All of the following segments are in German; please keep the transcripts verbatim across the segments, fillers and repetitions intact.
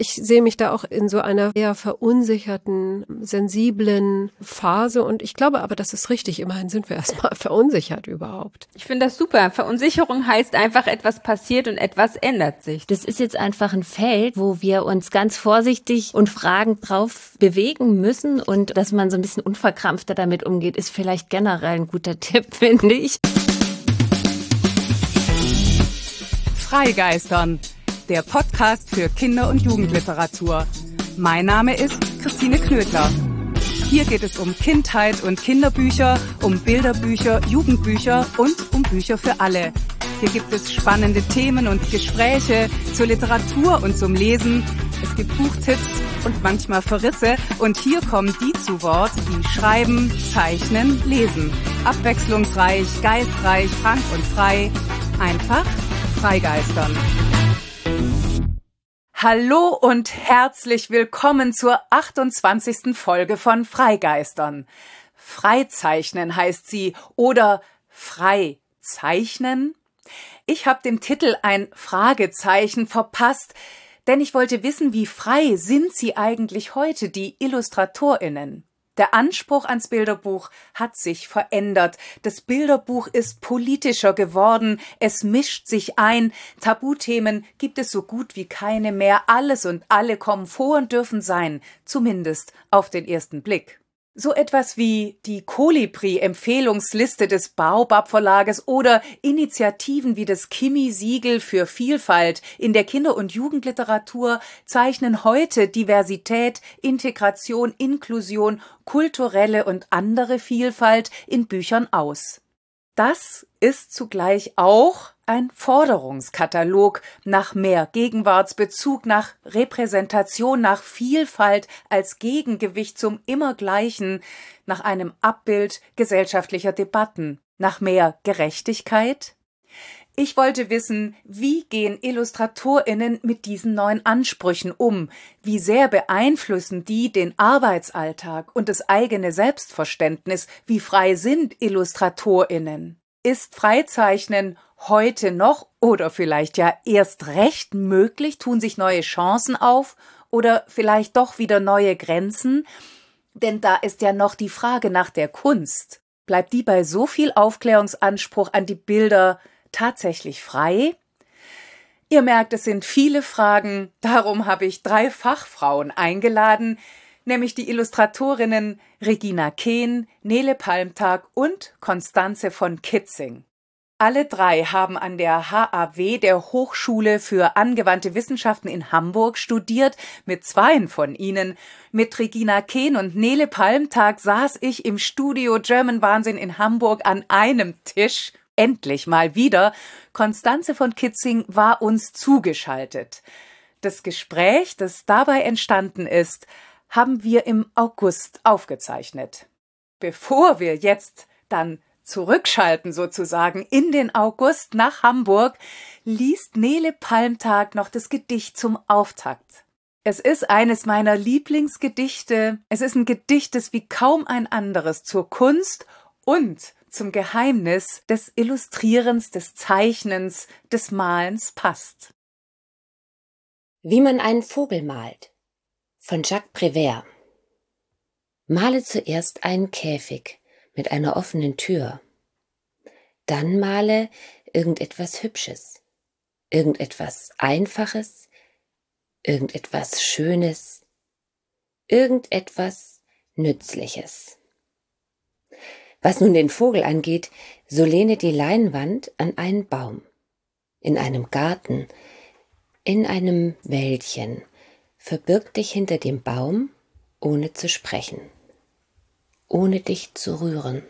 Ich sehe mich da auch in so einer eher verunsicherten, sensiblen Phase und ich glaube aber, das ist richtig. Immerhin sind wir erstmal verunsichert überhaupt. Ich finde das super. Verunsicherung heißt einfach, etwas passiert und etwas ändert sich. Das ist jetzt einfach ein Feld, wo wir uns ganz vorsichtig und fragend drauf bewegen müssen und dass man so ein bisschen unverkrampfter damit umgeht, ist vielleicht generell ein guter Tipp, finde ich. Freigeistern, der Podcast für Kinder- und Jugendliteratur. Mein Name ist Christine Knödler. Hier geht es um Kindheit und Kinderbücher, um Bilderbücher, Jugendbücher und um Bücher für alle. Hier gibt es spannende Themen und Gespräche zur Literatur und zum Lesen. Es gibt Buchtipps und manchmal Verrisse. Und hier kommen die zu Wort, die schreiben, zeichnen, lesen. Abwechslungsreich, geistreich, frank und frei. Einfach freigeistern. Hallo und herzlich willkommen zur achtundzwanzigsten Folge von Freigeistern. Freizeichnen heißt sie oder Freizeichnen? Ich habe dem Titel ein Fragezeichen verpasst, denn ich wollte wissen, wie frei sind sie eigentlich heute, die IllustratorInnen? Der Anspruch ans Bilderbuch hat sich verändert. Das Bilderbuch ist politischer geworden. Es mischt sich ein. Tabuthemen gibt es so gut wie keine mehr. Alles und alle kommen vor und dürfen sein. Zumindest auf den ersten Blick. So etwas wie die Kolibri-Empfehlungsliste des Baobab-Verlages oder Initiativen wie das Kimi-Siegel für Vielfalt in der Kinder- und Jugendliteratur zeichnen heute Diversität, Integration, Inklusion, kulturelle und andere Vielfalt in Büchern aus. Das ist zugleich auch ein Forderungskatalog nach mehr Gegenwartsbezug, nach Repräsentation, nach Vielfalt als Gegengewicht zum Immergleichen, nach einem Abbild gesellschaftlicher Debatten, nach mehr Gerechtigkeit. Ich wollte wissen, wie gehen IllustratorInnen mit diesen neuen Ansprüchen um? Wie sehr beeinflussen die den Arbeitsalltag und das eigene Selbstverständnis? Wie frei sind IllustratorInnen? Ist Freizeichnen heute noch oder vielleicht ja erst recht möglich? Tun sich neue Chancen auf oder vielleicht doch wieder neue Grenzen? Denn da ist ja noch die Frage nach der Kunst. Bleibt die bei so viel Aufklärungsanspruch an die Bilder tatsächlich frei? Ihr merkt, es sind viele Fragen, darum habe ich drei Fachfrauen eingeladen, nämlich die Illustratorinnen Regina Kehn, Nele Palmtag und Constanze von Kitzing. Alle drei haben an der H A W, der Hochschule für angewandte Wissenschaften in Hamburg, studiert. Mit zweien von ihnen, mit Regina Kehn und Nele Palmtag, saß ich im Studio German Wahnsinn in Hamburg an einem Tisch. Endlich mal wieder. Constanze von Kitzing war uns zugeschaltet. Das Gespräch, das dabei entstanden ist, haben wir im August aufgezeichnet. Bevor wir jetzt dann zurückschalten sozusagen in den August nach Hamburg, liest Nele Palmtag noch das Gedicht zum Auftakt. Es ist eines meiner Lieblingsgedichte. Es ist ein Gedicht, das wie kaum ein anderes zur Kunst und zum Geheimnis des Illustrierens, des Zeichnens, des Malens passt. Wie man einen Vogel malt, von Jacques Prévert. Male zuerst einen Käfig mit einer offenen Tür. Dann male irgendetwas Hübsches, irgendetwas Einfaches, irgendetwas Schönes, irgendetwas Nützliches. Was nun den Vogel angeht, so lehne die Leinwand an einen Baum, in einem Garten, in einem Wäldchen, verbirg dich hinter dem Baum, ohne zu sprechen, ohne dich zu rühren.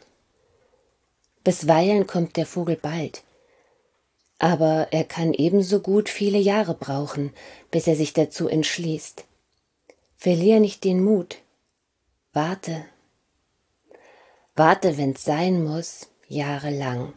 Bisweilen kommt der Vogel bald, aber er kann ebenso gut viele Jahre brauchen, bis er sich dazu entschließt. Verlier nicht den Mut, warte. Warte, wenn's sein muss, jahrelang.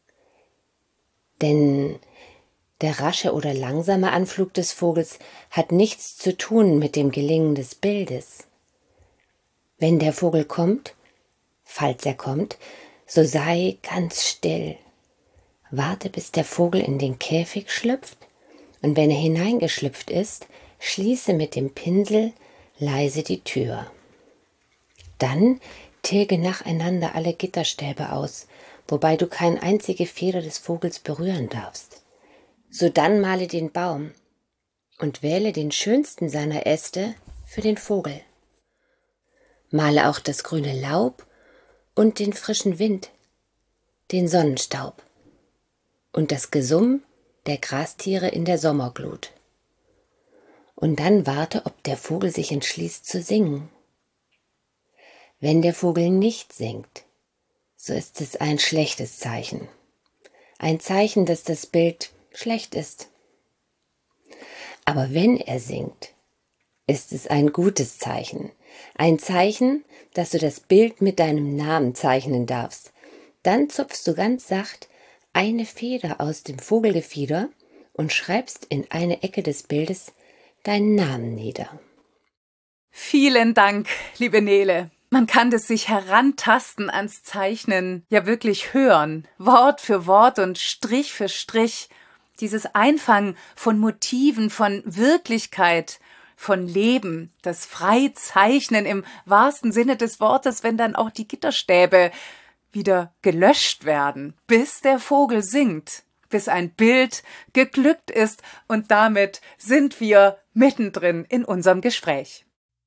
Denn der rasche oder langsame Anflug des Vogels hat nichts zu tun mit dem Gelingen des Bildes. Wenn der Vogel kommt, falls er kommt, so sei ganz still. Warte, bis der Vogel in den Käfig schlüpft, und wenn er hineingeschlüpft ist, schließe mit dem Pinsel leise die Tür. Dann tilge nacheinander alle Gitterstäbe aus, wobei du keine einzige Feder des Vogels berühren darfst. Sodann male den Baum und wähle den schönsten seiner Äste für den Vogel. Male auch das grüne Laub und den frischen Wind, den Sonnenstaub und das Gesumm der Grastiere in der Sommerglut. Und dann warte, ob der Vogel sich entschließt zu singen. Wenn der Vogel nicht singt, so ist es ein schlechtes Zeichen. Ein Zeichen, dass das Bild schlecht ist. Aber wenn er singt, ist es ein gutes Zeichen. Ein Zeichen, dass du das Bild mit deinem Namen zeichnen darfst. Dann zupfst du ganz sacht eine Feder aus dem Vogelgefieder und schreibst in eine Ecke des Bildes deinen Namen nieder. Vielen Dank, liebe Nele. Man kann das sich herantasten ans Zeichnen ja wirklich hören, Wort für Wort und Strich für Strich. Dieses Einfangen von Motiven, von Wirklichkeit, von Leben, das Freizeichnen im wahrsten Sinne des Wortes, wenn dann auch die Gitterstäbe wieder gelöscht werden, bis der Vogel singt, bis ein Bild geglückt ist und damit sind wir mittendrin in unserem Gespräch.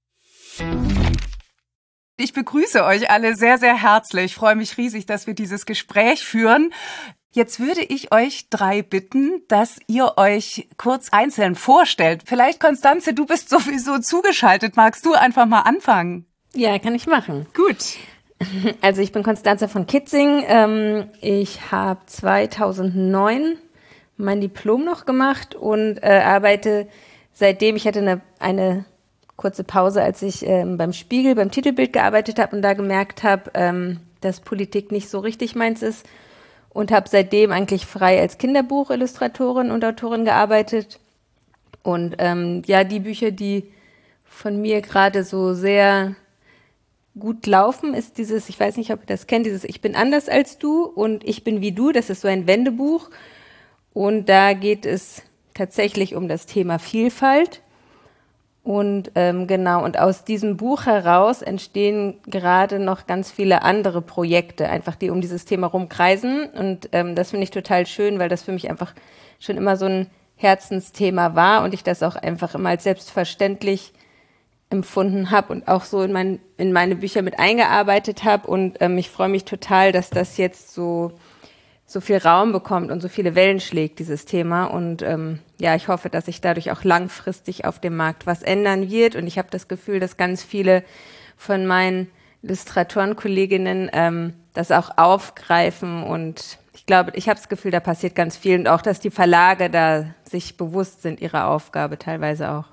Ich begrüße euch alle sehr, sehr herzlich. Ich freue mich riesig, dass wir dieses Gespräch führen. Jetzt würde ich euch drei bitten, dass ihr euch kurz einzeln vorstellt. Vielleicht, Constanze, du bist sowieso zugeschaltet. Magst du einfach mal anfangen? Ja, kann ich machen. Gut. Also ich bin Constanze von Kitzing. Ich habe zweitausendneun mein Diplom noch gemacht und äh, arbeite seitdem, ich hatte eine, eine kurze Pause, als ich ähm, beim Spiegel, beim Titelbild gearbeitet habe und da gemerkt habe, ähm, dass Politik nicht so richtig meins ist und habe seitdem eigentlich frei als Kinderbuchillustratorin und Autorin gearbeitet. Und ähm, ja, die Bücher, die von mir gerade so sehr gut laufen, ist dieses, ich weiß nicht, ob ihr das kennt, dieses Ich bin anders als du und ich bin wie du, das ist so ein Wendebuch. Und da geht es tatsächlich um das Thema Vielfalt. Und ähm, genau, und aus diesem Buch heraus entstehen gerade noch ganz viele andere Projekte, einfach die um dieses Thema rumkreisen. Und ähm, das finde ich total schön, weil das für mich einfach schon immer so ein Herzensthema war und ich das auch einfach immer als selbstverständlich empfunden habe und auch so in, mein, in meine Bücher mit eingearbeitet habe. Und ähm, ich freue mich total, dass das jetzt so so viel Raum bekommt und so viele Wellen schlägt, dieses Thema. Und ähm, ja, ich hoffe, dass sich dadurch auch langfristig auf dem Markt was ändern wird. Und ich habe das Gefühl, dass ganz viele von meinen Illustratorenkolleginnen ähm, das auch aufgreifen. Und ich glaube, ich habe das Gefühl, da passiert ganz viel. Und auch, dass die Verlage da sich bewusst sind, ihrer Aufgabe teilweise auch.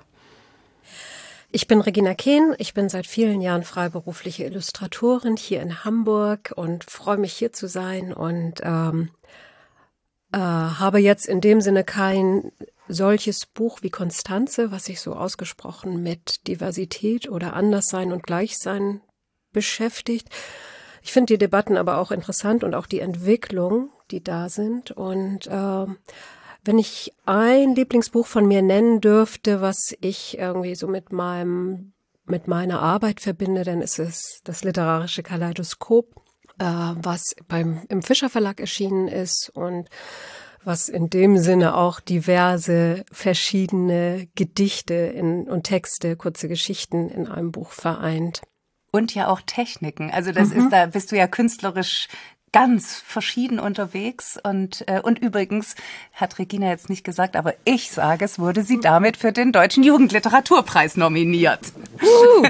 Ich bin Regina Kehn, ich bin seit vielen Jahren freiberufliche Illustratorin hier in Hamburg und freue mich, hier zu sein und ähm, äh, habe jetzt in dem Sinne kein solches Buch wie Constanze, was sich so ausgesprochen mit Diversität oder Anderssein und Gleichsein beschäftigt. Ich finde die Debatten aber auch interessant und auch die Entwicklung, die da sind. Und äh, wenn ich ein Lieblingsbuch von mir nennen dürfte, was ich irgendwie so mit meinem mit meiner Arbeit verbinde, dann ist es das literarische Kaleidoskop, äh, was beim im Fischer Verlag erschienen ist und was in dem Sinne auch diverse verschiedene Gedichte in, und Texte, kurze Geschichten in einem Buch vereint. Und ja auch Techniken. Also das Mhm. ist, da bist du ja künstlerisch ganz verschieden unterwegs. Und, äh, und übrigens, hat Regina jetzt nicht gesagt, aber ich sage, es wurde sie damit für den Deutschen Jugendliteraturpreis nominiert. Uh.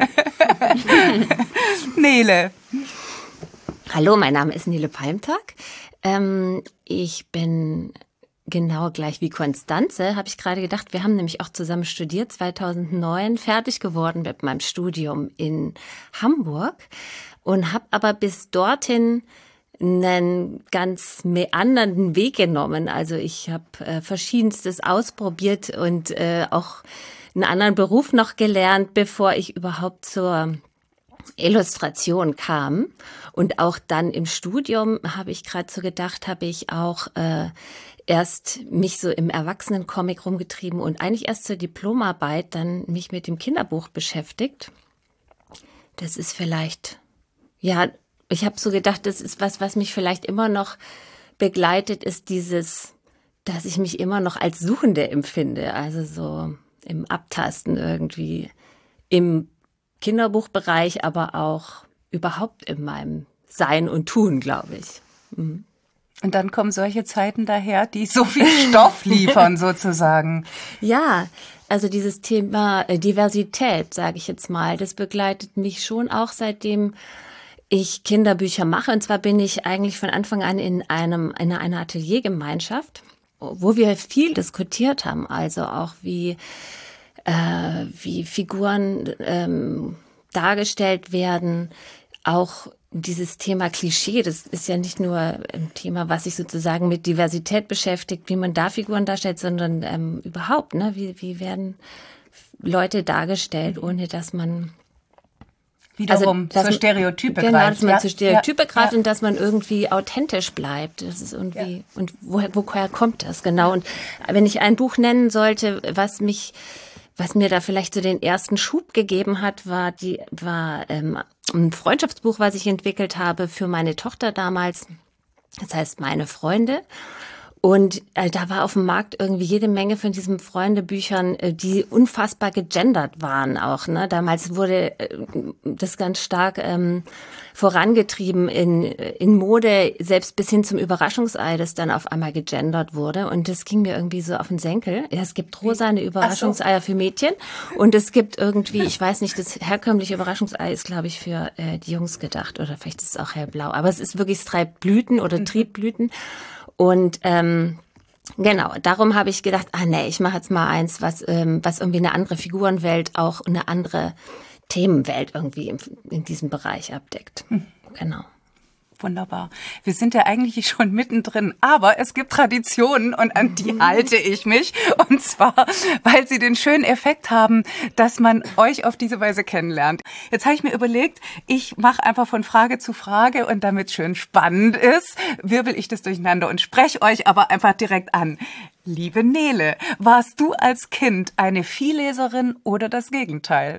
Nele. Hallo, mein Name ist Nele Palmtag. Ähm, ich bin genau gleich wie Constanze, habe ich gerade gedacht. Wir haben nämlich auch zusammen studiert, zweitausendneun fertig geworden mit meinem Studium in Hamburg und habe aber bis dorthin einen ganz meandernden Weg genommen. Also ich habe äh, Verschiedenstes ausprobiert und äh, auch einen anderen Beruf noch gelernt, bevor ich überhaupt zur Illustration kam. Und auch dann im Studium habe ich gerade so gedacht, habe ich auch äh, erst mich so im Erwachsenencomic rumgetrieben und eigentlich erst zur Diplomarbeit dann mich mit dem Kinderbuch beschäftigt. Das ist vielleicht, ja, ich habe so gedacht, das ist was, was mich vielleicht immer noch begleitet, ist dieses, dass ich mich immer noch als Suchende empfinde. Also so im Abtasten irgendwie im Kinderbuchbereich, aber auch überhaupt in meinem Sein und Tun, glaube ich. Mhm. Und dann kommen solche Zeiten daher, die so viel Stoff liefern sozusagen. Ja, also dieses Thema Diversität, sage ich jetzt mal, das begleitet mich schon auch, seitdem ich Kinderbücher mache. Und zwar bin ich eigentlich von Anfang an in einem in einer Ateliergemeinschaft, wo wir viel diskutiert haben, also auch wie äh, wie Figuren ähm, dargestellt werden, auch dieses Thema Klischee, das ist ja nicht nur ein Thema, was sich sozusagen mit Diversität beschäftigt, wie man da Figuren darstellt, sondern ähm, überhaupt, ne, wie, wie werden Leute dargestellt, ohne dass man wiederum also, dass zur Stereotype genau, greift. Genau, dass man ja, zu Stereotype ja, greift ja. und dass man irgendwie authentisch bleibt. Das ist irgendwie, Ja. und woher, woher kommt das? Genau. Und wenn ich ein Buch nennen sollte, was mich Was mir da vielleicht so den ersten Schub gegeben hat, war die war ähm, ein Freundschaftsbuch, was ich entwickelt habe für meine Tochter damals. Das heißt Meine Freunde. Und äh, da war auf dem Markt irgendwie jede Menge von diesen Freundebüchern, äh, die unfassbar gegendert waren auch. Ne? Damals wurde äh, das ganz stark ähm, vorangetrieben in, in Mode, selbst bis hin zum Überraschungsei, das dann auf einmal gegendert wurde. Und das ging mir irgendwie so auf den Senkel. Ja, es gibt rosane Überraschungseier für Mädchen und es gibt irgendwie, ich weiß nicht, das herkömmliche Überraschungsei ist, glaube ich, für äh, die Jungs gedacht oder vielleicht ist es auch hellblau. Aber es ist wirklich, es treibt Blüten oder trieb Blüten. Und ähm, genau, darum habe ich gedacht, ah nee, ich mache jetzt mal eins, was ähm, was irgendwie eine andere Figurenwelt, auch eine andere Themenwelt irgendwie in, in diesem Bereich abdeckt. Hm. Genau. Wunderbar. Wir sind ja eigentlich schon mittendrin, aber es gibt Traditionen und an die halte ich mich. Und zwar, weil sie den schönen Effekt haben, dass man euch auf diese Weise kennenlernt. Jetzt habe ich mir überlegt, ich mache einfach von Frage zu Frage und damit schön spannend ist, wirbel ich das durcheinander und spreche euch aber einfach direkt an. Liebe Nele, warst du als Kind eine Vielleserin oder das Gegenteil?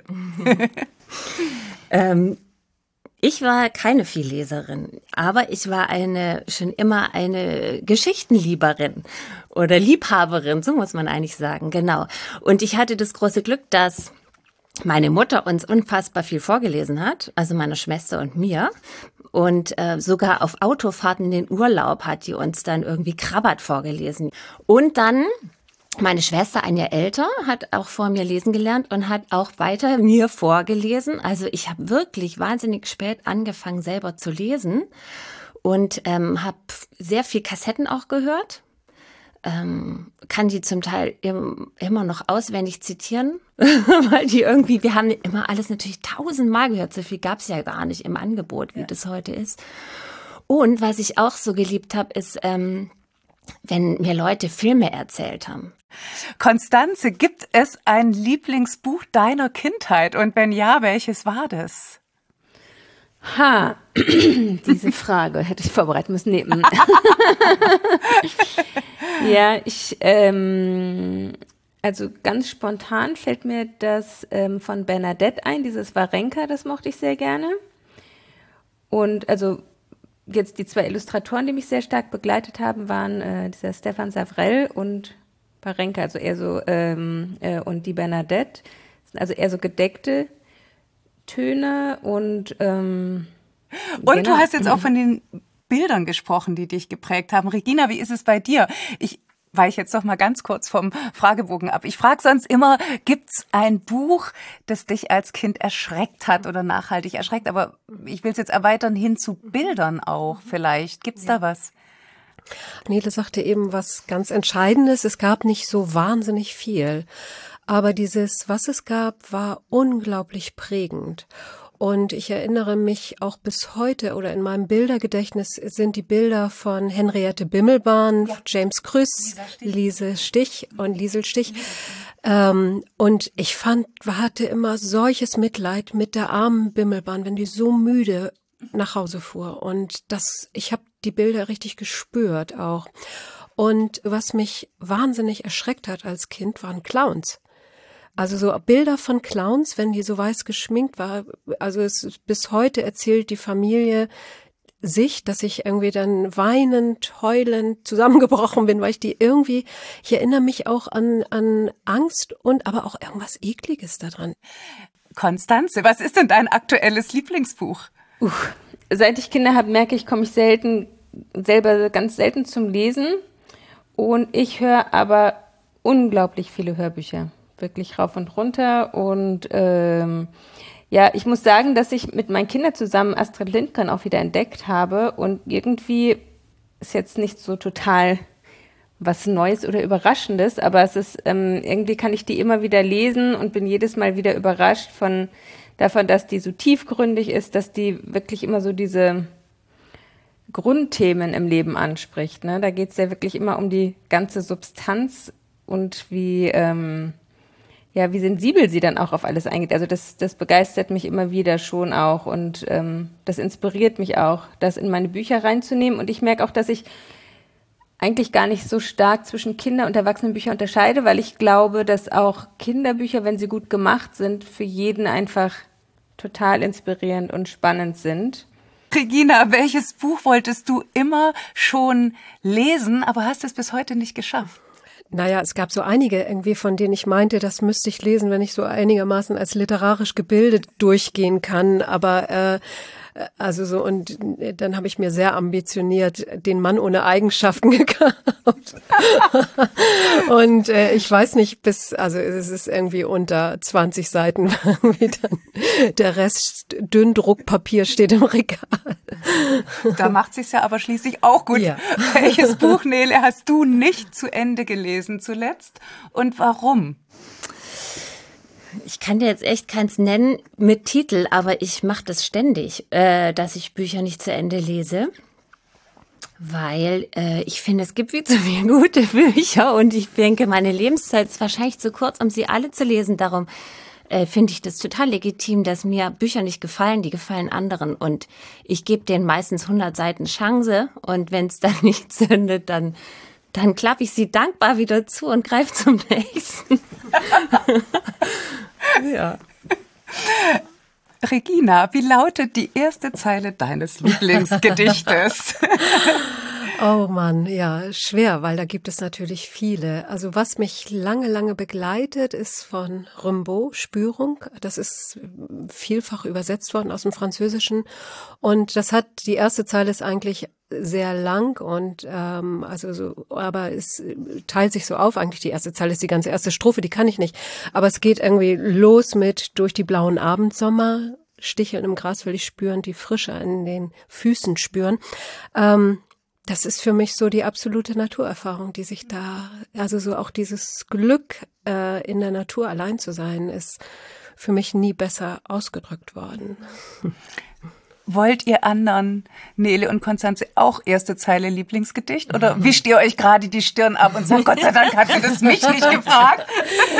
ähm Ich war keine Vielleserin, aber ich war eine schon immer eine Geschichtenlieberin oder Liebhaberin, so muss man eigentlich sagen, genau. Und ich hatte das große Glück, dass meine Mutter uns unfassbar viel vorgelesen hat, also meiner Schwester und mir. Und äh, sogar auf Autofahrten in den Urlaub hat die uns dann irgendwie Krabbert vorgelesen. Und dann meine Schwester, ein Jahr älter, hat auch vor mir lesen gelernt und hat auch weiter mir vorgelesen. Also ich habe wirklich wahnsinnig spät angefangen, selber zu lesen und ähm, habe sehr viel Kassetten auch gehört. Ähm, kann die zum Teil im, immer noch auswendig zitieren, weil die irgendwie, wir haben immer alles natürlich tausendmal gehört. So viel gab es ja gar nicht im Angebot, wie ja. das heute ist. Und was ich auch so geliebt habe, ist, ähm, wenn mir Leute Filme erzählt haben. Constanze, gibt es ein Lieblingsbuch deiner Kindheit? Und wenn ja, welches war das? Ha, diese Frage hätte ich vorbereiten müssen. Nee. ja, ich, ähm, also ganz spontan fällt mir das ähm, von Bernadette ein, dieses Warenka, das mochte ich sehr gerne. Und also jetzt die zwei Illustratoren, die mich sehr stark begleitet haben, waren äh, dieser Stefan Savrell und Warenka, also eher so, ähm, äh, und die Bernadette. Das sind also eher so gedeckte Töne und ähm, Und genau. Du hast jetzt auch von den Bildern gesprochen, die dich geprägt haben. Regina, wie ist es bei dir? Ich weiche jetzt doch mal ganz kurz vom Fragebogen ab. Ich frage sonst immer, gibt's ein Buch, das dich als Kind erschreckt hat oder nachhaltig erschreckt? Aber ich will es jetzt erweitern hin zu Bildern auch vielleicht. Gibt's ja. da was? Nele sagte eben was ganz Entscheidendes. Es gab nicht so wahnsinnig viel. Aber dieses, was es gab, war unglaublich prägend. Und ich erinnere mich auch bis heute oder in meinem Bildergedächtnis sind die Bilder von Henriette Bimmelbahn, ja. James Krüss, Lise Stich und Liesel Stich. Ähm, und ich fand, hatte immer solches Mitleid mit der armen Bimmelbahn, wenn die so müde nach Hause fuhr. Und das, ich habe die Bilder richtig gespürt auch. Und was mich wahnsinnig erschreckt hat als Kind, waren Clowns. Also so Bilder von Clowns, wenn die so weiß geschminkt war. Also es bis heute erzählt die Familie sich, dass ich irgendwie dann weinend, heulend zusammengebrochen bin, weil ich die irgendwie, ich erinnere mich auch an, an Angst und aber auch irgendwas Ekliges daran. Konstanze, was ist denn dein aktuelles Lieblingsbuch? Uh, seit ich Kinder habe, merke ich, komme ich selten, selber ganz selten zum Lesen. Und ich höre aber unglaublich viele Hörbücher. Wirklich rauf und runter. Und ähm, ja, ich muss sagen, dass ich mit meinen Kindern zusammen Astrid Lindgren auch wieder entdeckt habe. Und irgendwie ist jetzt nicht so total was Neues oder Überraschendes, aber es ist ähm, irgendwie kann ich die immer wieder lesen und bin jedes Mal wieder überrascht von davon, dass die so tiefgründig ist, dass die wirklich immer so diese Grundthemen im Leben anspricht. Ne? Da geht es ja wirklich immer um die ganze Substanz und wie ähm, ja, wie sensibel sie dann auch auf alles eingeht. Also das, das begeistert mich immer wieder schon auch und ähm, das inspiriert mich auch, das in meine Bücher reinzunehmen. Und ich merke auch, dass ich eigentlich gar nicht so stark zwischen Kinder- und Erwachsenenbüchern unterscheide, weil ich glaube, dass auch Kinderbücher, wenn sie gut gemacht sind, für jeden einfach total inspirierend und spannend sind. Regina, welches Buch wolltest du immer schon lesen, aber hast es bis heute nicht geschafft? Naja, es gab so einige irgendwie, von denen ich meinte, das müsste ich lesen, wenn ich so einigermaßen als literarisch gebildet durchgehen kann. Aber äh, also so, und dann habe ich mir sehr ambitioniert den Mann ohne Eigenschaften gekauft. Und äh, ich weiß nicht, bis, also es ist irgendwie unter zwanzig Seiten, wie dann der Rest dünn Druckpapier steht im Regal. Da macht sich's ja aber schließlich auch gut. Ja. Welches Buch, Nele, hast du nicht zu Ende gelesen zuletzt und warum? Ich kann dir jetzt echt keins nennen mit Titel, aber ich mache das ständig, äh, dass ich Bücher nicht zu Ende lese, weil äh, ich finde, es gibt viel zu viele gute Bücher und ich denke, meine Lebenszeit ist wahrscheinlich zu kurz, um sie alle zu lesen. Darum äh, finde ich das total legitim, dass mir Bücher nicht gefallen, die gefallen anderen und ich gebe denen meistens hundert Seiten Chance und wenn es dann nicht zündet, dann dann klappe ich sie dankbar wieder zu und greife zum nächsten. Ja. Regina, wie lautet die erste Zeile deines Lieblingsgedichtes? Oh Mann, ja, schwer, weil da gibt es natürlich viele. Also was mich lange, lange begleitet, ist von Rimbaud, Spürung. Das ist vielfach übersetzt worden aus dem Französischen. Und das hat, die erste Zeile ist eigentlich sehr lang und ähm, also so, aber es teilt sich so auf. Eigentlich die erste Zeile ist die ganze erste Strophe, die kann ich nicht. Aber es geht irgendwie los mit durch die blauen Abendsommer, Sticheln im Gras will ich spüren, die Frische an den Füßen spüren. Ähm, Das ist für mich so die absolute Naturerfahrung, die sich da, also so auch dieses Glück, äh, in der Natur allein zu sein, ist für mich nie besser ausgedrückt worden. Wollt ihr anderen, Nele und Konstanze, auch erste Zeile Lieblingsgedicht? Oder wischt ihr euch gerade die Stirn ab und sagt, Gott sei Dank hat sie das mich nicht gefragt?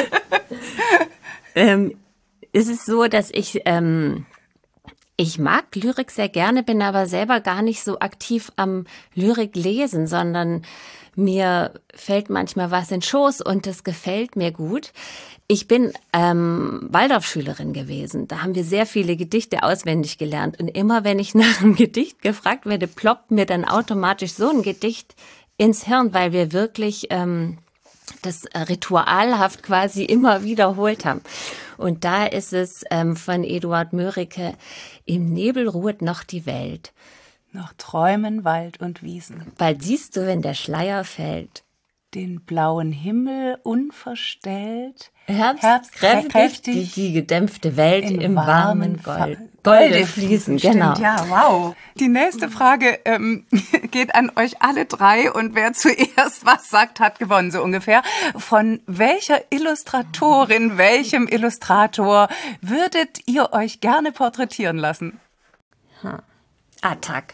ähm, es ist so, dass ich... Ähm Ich mag Lyrik sehr gerne, bin aber selber gar nicht so aktiv am Lyrik lesen, sondern mir fällt manchmal was in den Schoß und das gefällt mir gut. Ich bin ähm, Waldorfschülerin gewesen. Da haben wir sehr viele Gedichte auswendig gelernt. Und immer wenn ich nach einem Gedicht gefragt werde, ploppt mir dann automatisch so ein Gedicht ins Hirn, weil wir wirklich ähm, das ritualhaft quasi immer wiederholt haben. Und da ist es ähm, von Eduard Mörike, im Nebel ruht noch die Welt. Noch träumen Wald und Wiesen. Bald siehst du, wenn der Schleier fällt. den blauen Himmel unverstellt. Herbst, Herbst kräftig, kräftig, die, die gedämpfte Welt in im warmen warmen Gold. Golde Golde fließen, genau. Stimmt, ja, wow. Die nächste Frage ähm, geht an euch alle drei und wer zuerst was sagt, hat gewonnen, so ungefähr. Von welcher Illustratorin, welchem Illustrator würdet ihr euch gerne porträtieren lassen? Hm. Attac.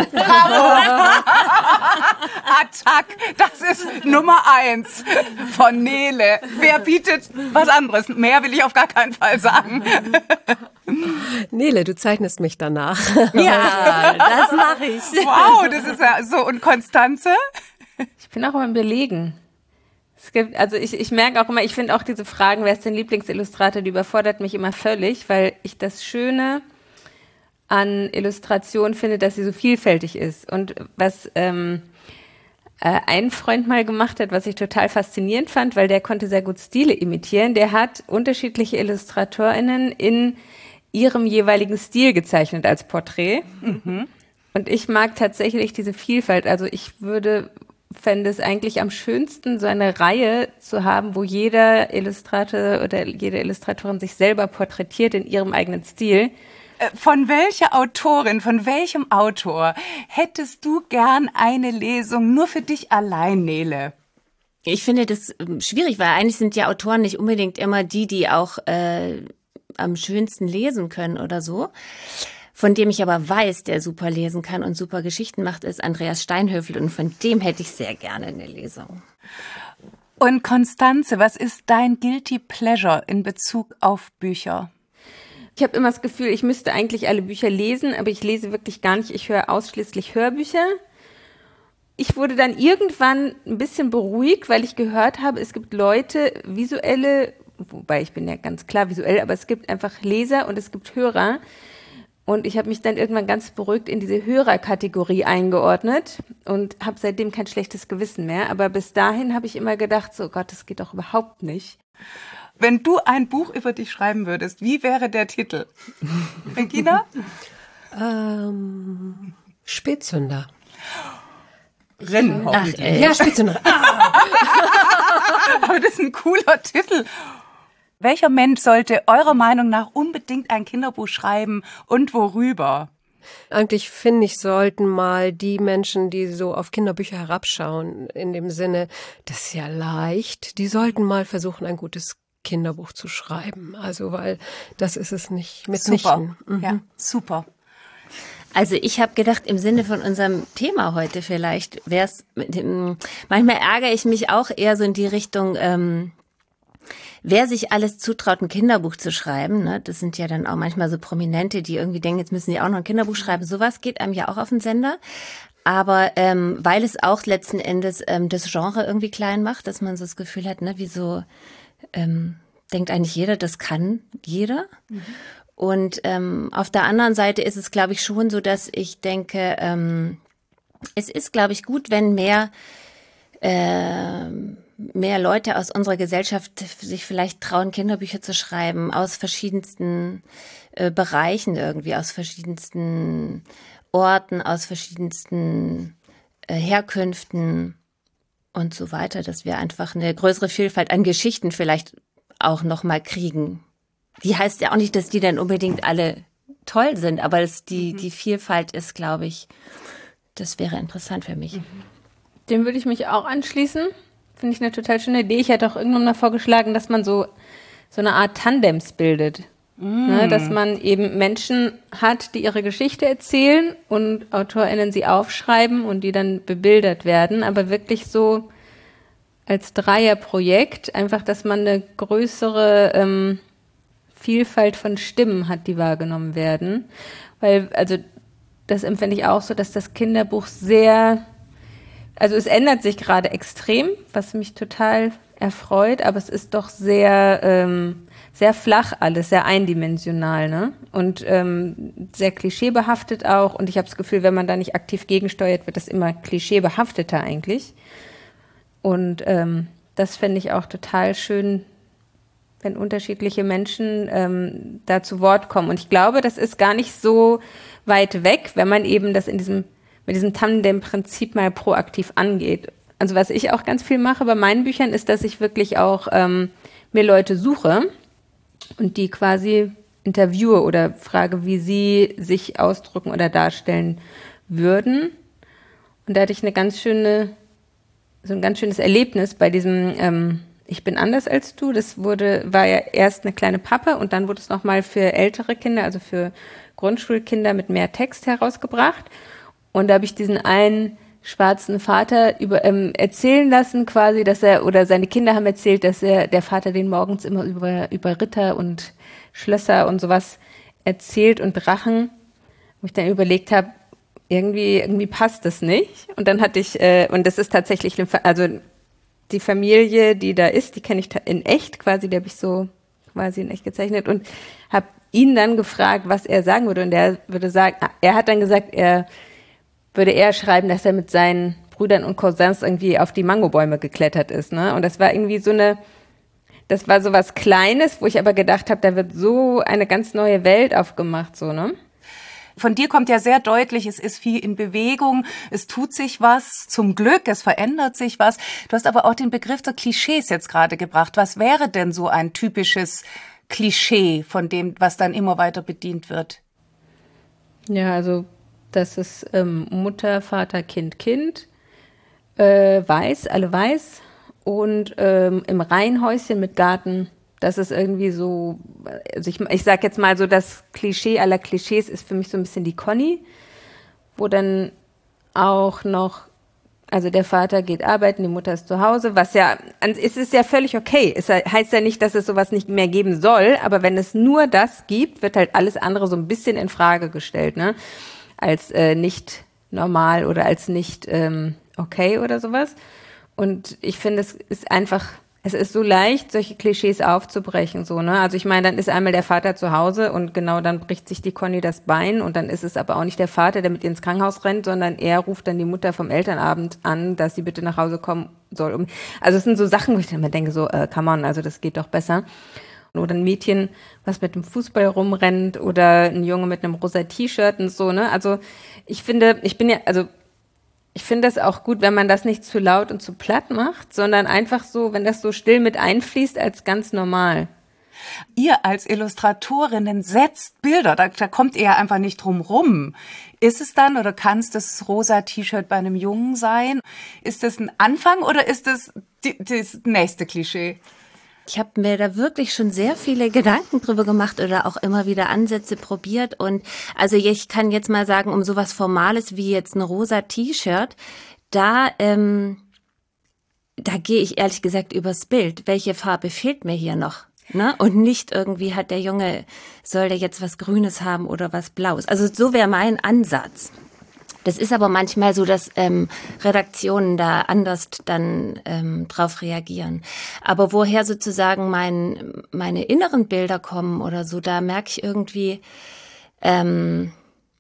Attac, das ist Nummer eins von Nele. Wer bietet was anderes? Mehr will ich auf gar keinen Fall sagen. Nele, du zeichnest mich danach. Ja, das mache ich. Wow, das ist ja so. Und Konstanze? Ich bin auch am Überlegen. Es gibt, also ich, ich merke auch immer, ich finde auch diese Fragen, wer ist dein Lieblingsillustrator, die überfordert mich immer völlig, weil ich das Schöne an Illustration finde, dass sie so vielfältig ist. Und was ähm, äh, ein Freund mal gemacht hat, was ich total faszinierend fand, weil der konnte sehr gut Stile imitieren, der hat unterschiedliche IllustratorInnen in ihrem jeweiligen Stil gezeichnet als Porträt. Mhm. Und ich mag tatsächlich diese Vielfalt. Also ich würde, fände es eigentlich am schönsten, so eine Reihe zu haben, wo jeder Illustrator oder jede Illustratorin sich selber porträtiert in ihrem eigenen Stil. Von welcher Autorin, von welchem Autor hättest du gern eine Lesung nur für dich allein, Nele? Ich finde das schwierig, weil eigentlich sind ja Autoren nicht unbedingt immer die, die auch äh, am schönsten lesen können oder so. Von dem ich aber weiß, der super lesen kann und super Geschichten macht, ist Andreas Steinhöfel und von dem hätte ich sehr gerne eine Lesung. Und Konstanze, was ist dein Guilty Pleasure in Bezug auf Bücher? Ich habe immer das Gefühl, ich müsste eigentlich alle Bücher lesen, aber ich lese wirklich gar nicht. Ich höre ausschließlich Hörbücher. Ich wurde dann irgendwann ein bisschen beruhigt, weil ich gehört habe, es gibt Leute, visuelle, wobei ich bin ja ganz klar visuell, aber es gibt einfach Leser und es gibt Hörer. Und ich habe mich dann irgendwann ganz beruhigt in diese Hörerkategorie eingeordnet und habe seitdem kein schlechtes Gewissen mehr. Aber bis dahin habe ich immer gedacht, so Gott, das geht doch überhaupt nicht. Wenn du ein Buch über dich schreiben würdest, wie wäre der Titel? Regina? ähm, Spätzünder. Rennen, hoffentlich. Ja, Spätzünder. Aber das ist ein cooler Titel. Welcher Mensch sollte eurer Meinung nach unbedingt ein Kinderbuch schreiben und worüber? Eigentlich finde ich, sollten mal die Menschen, die so auf Kinderbücher herabschauen, in dem Sinne, das ist ja leicht, die sollten mal versuchen, ein gutes Kinderbuch zu schreiben. Also, weil das ist es nicht mitnichten. Super, mhm. Ja, super. Also ich habe gedacht, im Sinne von unserem Thema heute vielleicht wäre es, manchmal ärgere ich mich auch eher so in die Richtung, ähm, wer sich alles zutraut, ein Kinderbuch zu schreiben, ne? Das sind ja dann auch manchmal so Prominente, die irgendwie denken, jetzt müssen die auch noch ein Kinderbuch schreiben. Sowas geht einem ja auch auf den Sender. Aber ähm, weil es auch letzten Endes ähm, das Genre irgendwie klein macht, dass man so das Gefühl hat, ne, wieso ähm, denkt eigentlich jeder, das kann jeder. Mhm. Und ähm, auf der anderen Seite ist es, glaube ich, schon so, dass ich denke, ähm, es ist, glaube ich, gut, wenn mehr äh, mehr Leute aus unserer Gesellschaft sich vielleicht trauen, Kinderbücher zu schreiben, aus verschiedensten äh, Bereichen irgendwie, aus verschiedensten Orten, aus verschiedensten äh, Herkünften und so weiter, dass wir einfach eine größere Vielfalt an Geschichten vielleicht auch noch mal kriegen. Die heißt ja auch nicht, dass die dann unbedingt alle toll sind, aber dass die, mhm. die Vielfalt ist, glaube ich, das wäre interessant für mich. Dem würde ich mich auch anschließen. Finde ich eine total schöne Idee. Ich hätte auch irgendwann mal vorgeschlagen, dass man so, so eine Art Tandems bildet. Mm. Ne, dass man eben Menschen hat, die ihre Geschichte erzählen und AutorInnen sie aufschreiben und die dann bebildert werden, aber wirklich so als Dreierprojekt, einfach, dass man eine größere ähm, Vielfalt von Stimmen hat, die wahrgenommen werden. Weil, also, das empfinde ich auch so, dass das Kinderbuch sehr, also es ändert sich gerade extrem, was mich total erfreut, aber es ist doch sehr, ähm, sehr flach alles, sehr eindimensional, ne? Und ähm, sehr klischeebehaftet auch. Und ich habe das Gefühl, wenn man da nicht aktiv gegensteuert, wird das immer klischeebehafteter eigentlich. Und ähm, das fände ich auch total schön, wenn unterschiedliche Menschen ähm, da zu Wort kommen. Und ich glaube, das ist gar nicht so weit weg, wenn man eben das in diesem mit diesem Tandem-Prinzip mal proaktiv angeht. also was ich auch ganz viel mache bei meinen Büchern, ist, dass ich wirklich auch ähm, mir Leute suche und die quasi interviewe oder frage, wie sie sich ausdrücken oder darstellen würden. Und da hatte ich eine ganz schöne, so ein ganz schönes Erlebnis bei diesem ähm, Ich bin anders als du. Das wurde, war ja erst eine kleine Pappe und dann wurde es nochmal für ältere Kinder, also für Grundschulkinder mit mehr Text herausgebracht. Und da habe ich diesen einen schwarzen Vater über, ähm, erzählen lassen quasi, dass er, oder seine Kinder haben erzählt, dass er, der Vater den morgens immer über, über Ritter und Schlösser und sowas erzählt und Drachen, wo ich dann überlegt habe, irgendwie, irgendwie passt das nicht. Und dann hatte ich, äh, und das ist tatsächlich, eine, also die Familie, die da ist, die kenne ich in echt quasi, die habe ich so quasi in echt gezeichnet und habe ihn dann gefragt, was er sagen würde. Und er würde sagen, er hat dann gesagt, er würde eher schreiben, dass er mit seinen Brüdern und Cousins irgendwie auf die Mangobäume geklettert ist, ne? Und das war irgendwie so eine, das war so was Kleines, wo ich aber gedacht habe, da wird so eine ganz neue Welt aufgemacht, so, ne? Von dir kommt ja sehr deutlich, es ist viel in Bewegung, es tut sich was, zum Glück, es verändert sich was. Du hast aber auch den Begriff der Klischees jetzt gerade gebracht. Was wäre denn so ein typisches Klischee von dem, was dann immer weiter bedient wird? Ja, also das ist ähm, Mutter, Vater, Kind, Kind, äh, weiß, alle weiß und ähm, im Reihenhäuschen mit Garten. Das ist irgendwie so, also ich, ich sag jetzt mal so, das Klischee aller Klischees ist für mich so ein bisschen die Conny, wo dann auch noch, also der Vater geht arbeiten, die Mutter ist zu Hause, was ja, es ist ja völlig okay. Es heißt ja nicht, dass es sowas nicht mehr geben soll, aber wenn es nur das gibt, wird halt alles andere so ein bisschen in Frage gestellt, ne? Als äh, nicht normal oder als nicht ähm, okay oder sowas. Und ich finde, es ist einfach, es ist so leicht, solche Klischees aufzubrechen, so, ne? Also ich meine, dann ist einmal der Vater zu Hause und genau dann bricht sich die Conny das Bein und dann ist es aber auch nicht der Vater, der mit ihr ins Krankenhaus rennt, sondern er ruft dann die Mutter vom Elternabend an, dass sie bitte nach Hause kommen soll. Also es sind so Sachen, wo ich dann immer denke, so, äh, come on, also das geht doch besser. Oder ein Mädchen, was mit dem Fußball rumrennt oder ein Junge mit einem rosa T-Shirt und so, ne? Also ich finde, ich bin ja, also ich finde das auch gut, wenn man das nicht zu laut und zu platt macht, sondern einfach so, wenn das so still mit einfließt, als ganz normal. Ihr als Illustratorinnen setzt Bilder, da, da kommt ihr ja einfach nicht drum rum. Ist es dann oder kann es das rosa T-Shirt bei einem Jungen sein? Ist das ein Anfang oder ist das die, das nächste Klischee? Ich habe mir da wirklich schon sehr viele Gedanken drüber gemacht oder auch immer wieder Ansätze probiert. Und also ich kann jetzt mal sagen, um sowas Formales wie jetzt ein rosa T-Shirt, da ähm, da gehe ich ehrlich gesagt übers Bild. Welche Farbe fehlt mir hier noch? Ne? Und nicht irgendwie hat der Junge, soll der jetzt was Grünes haben oder was Blaues. Also so wäre mein Ansatz. Das ist aber manchmal so, dass ähm, Redaktionen da anders dann ähm, drauf reagieren. Aber woher sozusagen mein, meine inneren Bilder kommen oder so, da merke ich irgendwie, ähm,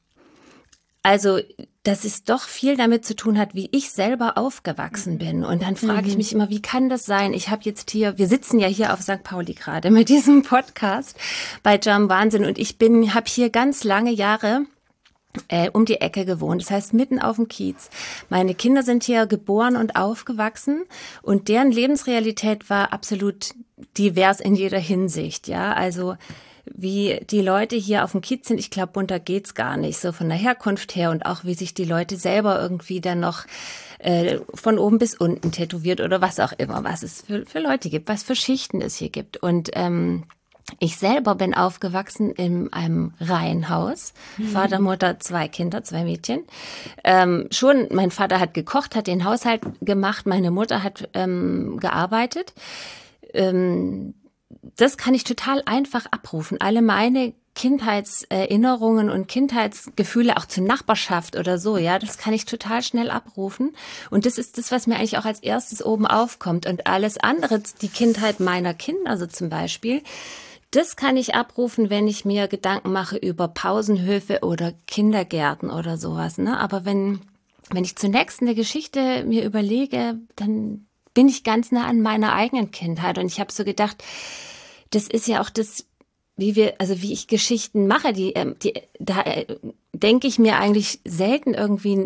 also dass es doch viel damit zu tun hat, wie ich selber aufgewachsen bin. Und dann frage ich mich immer, wie kann das sein? Ich habe jetzt hier, wir sitzen ja hier auf Sankt Pauli gerade mit diesem Podcast bei Jam Wahnsinn und ich bin, habe hier ganz lange Jahre Äh, um die Ecke gewohnt, das heißt mitten auf dem Kiez. Meine Kinder sind hier geboren und aufgewachsen und deren Lebensrealität war absolut divers in jeder Hinsicht, ja, also wie die Leute hier auf dem Kiez sind, ich glaube, bunter geht's gar nicht, so von der Herkunft her und auch wie sich die Leute selber irgendwie dann noch äh, von oben bis unten tätowiert oder was auch immer, was es für, für Leute gibt, was für Schichten es hier gibt und ähm, ich selber bin aufgewachsen in einem Reihenhaus. Mhm. Vater, Mutter, zwei Kinder, zwei Mädchen. Ähm, schon, mein Vater hat gekocht, hat den Haushalt gemacht, meine Mutter hat ähm, gearbeitet. Ähm, das kann ich total einfach abrufen. Alle meine Kindheitserinnerungen und Kindheitsgefühle auch zur Nachbarschaft oder so, ja, das kann ich total schnell abrufen. Und das ist das, was mir eigentlich auch als erstes oben aufkommt. Und alles andere, die Kindheit meiner Kinder, also zum Beispiel, das kann ich abrufen, wenn ich mir Gedanken mache über Pausenhöfe oder Kindergärten oder sowas, ne? Aber wenn, wenn ich zunächst eine Geschichte mir überlege, dann bin ich ganz nah an meiner eigenen Kindheit. Und ich habe so gedacht, das ist ja auch das, wie wir, also wie ich Geschichten mache, die, die, da denke ich mir eigentlich selten irgendwie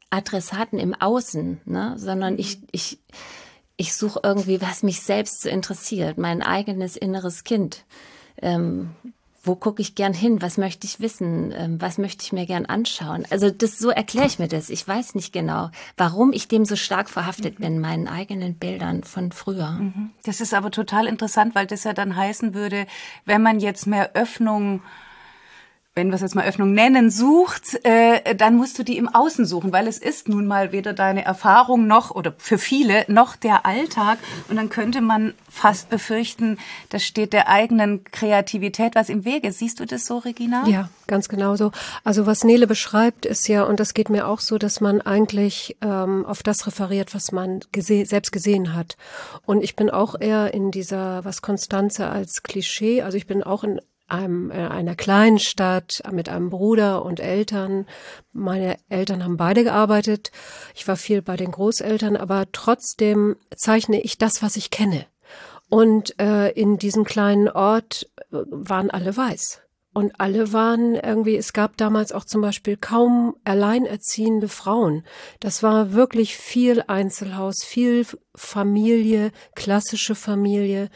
Adressaten im Außen, ne? Sondern mhm. ich, ich, ich suche irgendwie, was mich selbst so interessiert, mein eigenes inneres Kind. Ähm, wo gucke ich gern hin? Was möchte ich wissen? Ähm, was möchte ich mir gern anschauen? Also das, so erkläre ich mir das. Ich weiß nicht genau, warum ich dem so stark verhaftet mhm. bin, meinen eigenen Bildern von früher. Mhm. Das ist aber total interessant, weil das ja dann heißen würde, wenn man jetzt mehr Öffnung, wenn wir es jetzt mal Öffnung nennen, sucht, äh, dann musst du die im Außen suchen, weil es ist nun mal weder deine Erfahrung noch, oder für viele, noch der Alltag. Und dann könnte man fast befürchten, das steht der eigenen Kreativität was im Wege. Siehst du das so, Regina? Ja, ganz genau so. Also was Nele beschreibt, ist ja, und das geht mir auch so, dass man eigentlich ähm, auf das referiert, was man gese- selbst gesehen hat. Und ich bin auch eher in dieser, was Constanze als Klischee, also ich bin auch in einem, äh, einer kleinen Stadt mit einem Bruder und Eltern. Meine Eltern haben beide gearbeitet. Ich war viel bei den Großeltern, aber trotzdem zeichne ich das, was ich kenne. Und äh, in diesem kleinen Ort waren alle weiß. Und alle waren irgendwie, es gab damals auch zum Beispiel kaum alleinerziehende Frauen. Das war wirklich viel Einzelhaus, viel Familie, klassische Familie.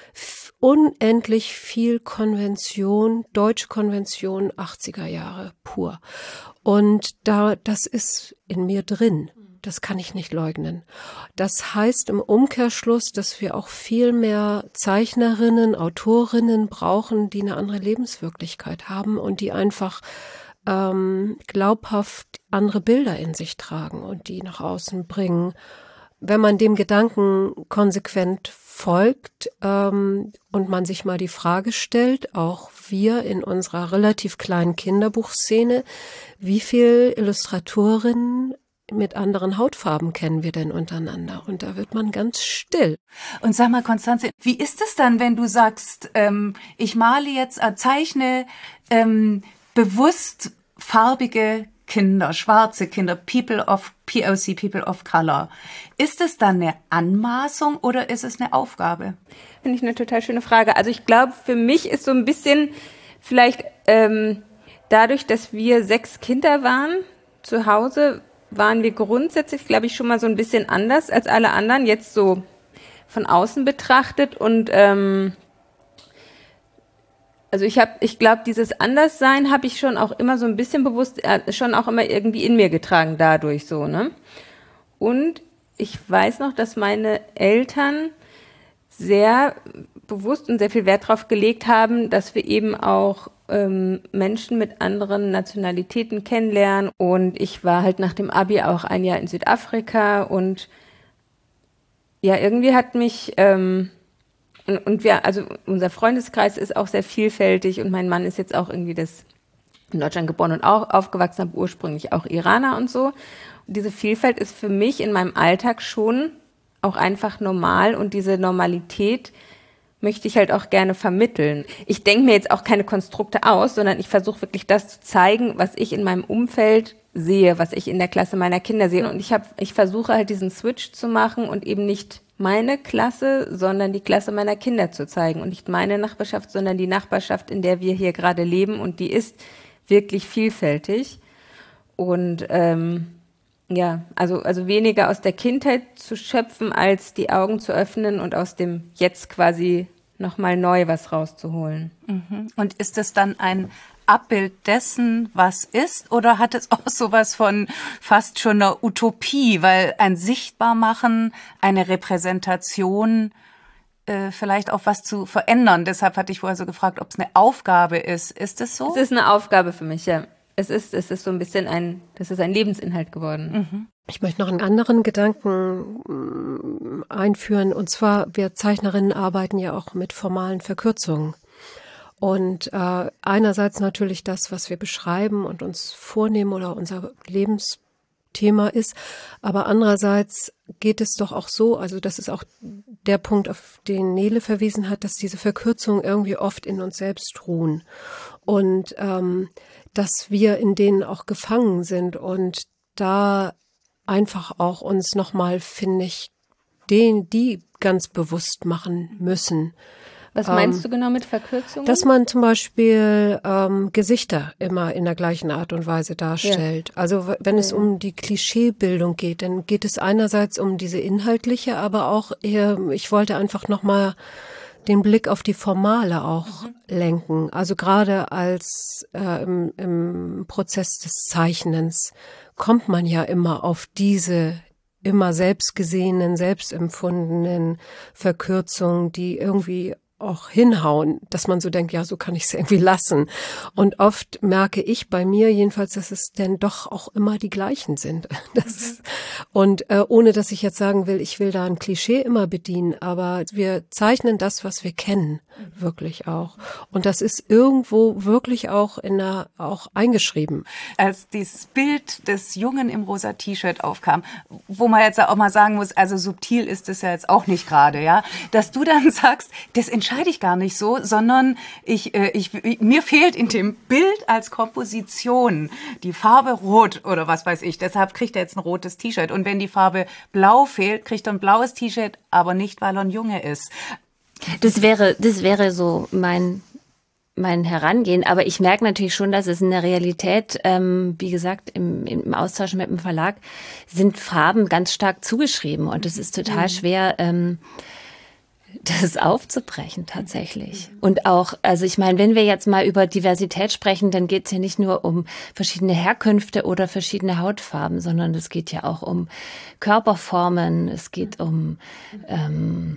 Unendlich viel Konvention, deutsche Konvention, achtziger Jahre pur. Und da, das ist in mir drin. Das kann ich nicht leugnen. Das heißt im Umkehrschluss, dass wir auch viel mehr Zeichnerinnen, Autorinnen brauchen, die eine andere Lebenswirklichkeit haben und die einfach ähm, glaubhaft andere Bilder in sich tragen und die nach außen bringen. Wenn man dem Gedanken konsequent folgt ähm, und man sich mal die Frage stellt, auch wir in unserer relativ kleinen Kinderbuchszene, wie viel Illustratorinnen mit anderen Hautfarben kennen wir denn untereinander? Und da wird man ganz still. Und sag mal, Constanze, wie ist es dann, wenn du sagst, ähm, ich male jetzt, äh, zeichne ähm, bewusst farbige Kinder, schwarze Kinder, People of P O C, People of Color. Ist es dann eine Anmaßung oder ist es eine Aufgabe? Finde ich eine total schöne Frage. Also ich glaube, für mich ist so ein bisschen vielleicht ähm, dadurch, dass wir sechs Kinder waren zu Hause, waren wir grundsätzlich, glaube ich, schon mal so ein bisschen anders als alle anderen, jetzt so von außen betrachtet. Und ähm, also ich habe, ich glaube, dieses Anderssein habe ich schon auch immer so ein bisschen bewusst, äh, schon auch immer irgendwie in mir getragen dadurch so, ne? Und ich weiß noch, dass meine Eltern sehr bewusst und sehr viel Wert darauf gelegt haben, dass wir eben auch ähm, Menschen mit anderen Nationalitäten kennenlernen. Und ich war halt nach dem Abi auch ein Jahr in Südafrika und ja, irgendwie hat mich ähm, und, und wir, also unser Freundeskreis ist auch sehr vielfältig und mein Mann ist jetzt auch irgendwie das in Deutschland geboren und auch aufgewachsen, aber ursprünglich auch Iraner und so. Und diese Vielfalt ist für mich in meinem Alltag schon auch einfach normal und diese Normalität möchte ich halt auch gerne vermitteln. Ich denke mir jetzt auch keine Konstrukte aus, sondern ich versuche wirklich das zu zeigen, was ich in meinem Umfeld sehe, was ich in der Klasse meiner Kinder sehe. Und ich habe, ich versuche halt diesen Switch zu machen und eben nicht meine Klasse, sondern die Klasse meiner Kinder zu zeigen. Und nicht meine Nachbarschaft, sondern die Nachbarschaft, in der wir hier gerade leben. Und die ist wirklich vielfältig. Und ähm, ja, also, also weniger aus der Kindheit zu schöpfen, als die Augen zu öffnen und aus dem Jetzt quasi nochmal neu was rauszuholen. Mhm. Und ist es dann ein Abbild dessen, was ist, oder hat es auch sowas von fast schon einer Utopie, weil ein Sichtbarmachen, eine Repräsentation äh, vielleicht auch was zu verändern. Deshalb hatte ich vorher so gefragt, ob es eine Aufgabe ist. Ist es so? Es ist eine Aufgabe für mich, ja. Es ist, es ist so ein bisschen ein, das ist ein Lebensinhalt geworden. Mhm. Ich möchte noch einen anderen Gedanken einführen, und zwar, wir Zeichnerinnen arbeiten ja auch mit formalen Verkürzungen. Und äh, einerseits natürlich das, was wir beschreiben und uns vornehmen oder unser Lebensthema ist, aber andererseits geht es doch auch so, also das ist auch der Punkt, auf den Nele verwiesen hat, dass diese Verkürzungen irgendwie oft in uns selbst ruhen und ähm, dass wir in denen auch gefangen sind und da einfach auch uns nochmal, finde ich, den, die ganz bewusst machen müssen. Was meinst ähm, du genau mit Verkürzungen? Dass man zum Beispiel ähm, Gesichter immer in der gleichen Art und Weise darstellt. Ja. Also wenn ja, es um die Klischeebildung geht, dann geht es einerseits um diese inhaltliche, aber auch eher, ich wollte einfach nochmal den Blick auf die Formale auch mhm. lenken. Also gerade als äh, im, im Prozess des Zeichnens kommt man ja immer auf diese immer selbst gesehenen, selbst empfundenen Verkürzungen, die irgendwie auch hinhauen, dass man so denkt, ja, so kann ich es irgendwie lassen. Und oft merke ich bei mir jedenfalls, dass es denn doch auch immer die gleichen sind. Das ist, und äh, ohne, dass ich jetzt sagen will, ich will da ein Klischee immer bedienen, aber wir zeichnen das, was wir kennen, wirklich auch. Und das ist irgendwo wirklich auch in der, auch eingeschrieben. Als dieses Bild des Jungen im rosa T-Shirt aufkam, wo man jetzt auch mal sagen muss, also subtil ist es ja jetzt auch nicht gerade, ja, dass du dann sagst, das entscheide ich gar nicht so, sondern ich, äh, ich, mir fehlt in dem Bild als Komposition die Farbe Rot oder was weiß ich. Deshalb kriegt er jetzt ein rotes T-Shirt. Und wenn die Farbe Blau fehlt, kriegt er ein blaues T-Shirt, aber nicht, weil er ein Junge ist. Das wäre, das wäre so mein mein Herangehen, aber ich merke natürlich schon, dass es in der Realität, ähm, wie gesagt, im, im Austausch mit dem Verlag sind Farben ganz stark zugeschrieben und es ist total schwer, ähm, das aufzubrechen tatsächlich. Und auch, also ich meine, wenn wir jetzt mal über Diversität sprechen, dann geht es ja nicht nur um verschiedene Herkünfte oder verschiedene Hautfarben, sondern es geht ja auch um Körperformen, es geht um ähm,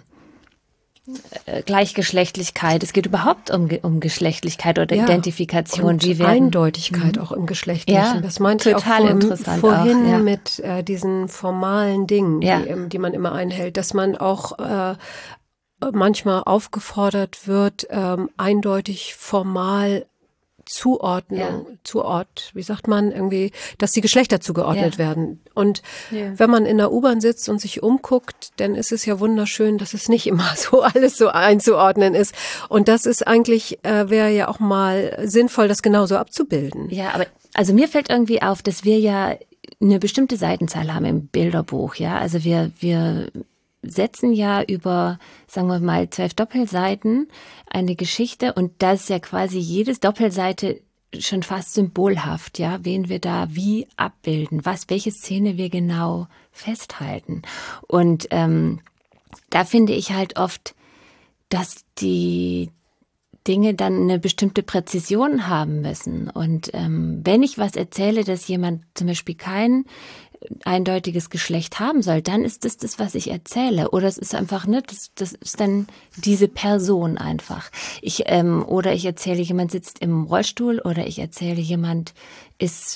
Gleichgeschlechtlichkeit, es geht überhaupt um, um Geschlechtlichkeit oder ja, Identifikation. Und wie werden, Eindeutigkeit auch im Geschlechtlichen. Ja, das meinte ich auch vor, interessant vorhin auch, ja. mit äh, diesen formalen Dingen, ja. die, die man immer einhält, dass man auch äh, manchmal aufgefordert wird, ähm, eindeutig formal Zuordnung, ja. Zuort, wie sagt man, irgendwie, dass die Geschlechter zugeordnet ja. werden. Und ja. wenn man in der U-Bahn sitzt und sich umguckt, dann ist es ja wunderschön, dass es nicht immer so alles so einzuordnen ist. Und das ist eigentlich, äh, wäre ja auch mal sinnvoll, das genauso abzubilden. Ja, aber also mir fällt irgendwie auf, dass wir ja eine bestimmte Seitenzahl haben im Bilderbuch, ja. Also wir, wir setzen ja über, sagen wir mal, zwölf Doppelseiten eine Geschichte und das ist ja quasi jedes Doppelseite schon fast symbolhaft, ja, wen wir da wie abbilden, was, welche Szene wir genau festhalten. Und ähm, da finde ich halt oft, dass die Dinge dann eine bestimmte Präzision haben müssen. Und ähm, wenn ich was erzähle, dass jemand zum Beispiel kein eindeutiges Geschlecht haben soll, dann ist das das, was ich erzähle. Oder es ist einfach, ne, das, das ist dann diese Person einfach. Ich ähm, oder ich erzähle, jemand sitzt im Rollstuhl oder ich erzähle, jemand ist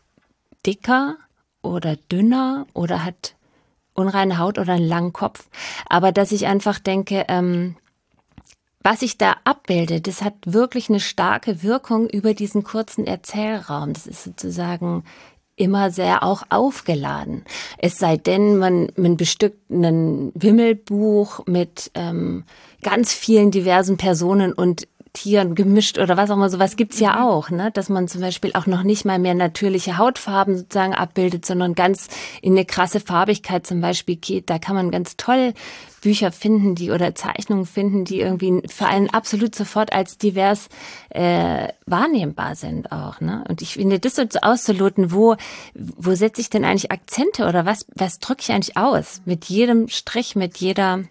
dicker oder dünner oder hat unreine Haut oder einen langen Kopf. Aber dass ich einfach denke, ähm, was ich da abbilde, das hat wirklich eine starke Wirkung über diesen kurzen Erzählraum. Das ist sozusagen immer sehr auch aufgeladen. Es sei denn, man, man bestückt ein Wimmelbuch mit ähm, ganz vielen diversen Personen und Tieren gemischt oder was auch immer, sowas gibt's ja auch, ne, dass man zum Beispiel auch noch nicht mal mehr natürliche Hautfarben sozusagen abbildet, sondern ganz in eine krasse Farbigkeit zum Beispiel geht. Da kann man ganz toll Bücher finden, die oder Zeichnungen finden, die irgendwie für einen absolut sofort als divers äh, wahrnehmbar sind auch, ne? Und ich finde, das so auszuloten, wo wo setze ich denn eigentlich Akzente oder was was drücke ich eigentlich aus mit jedem Strich, mit jeder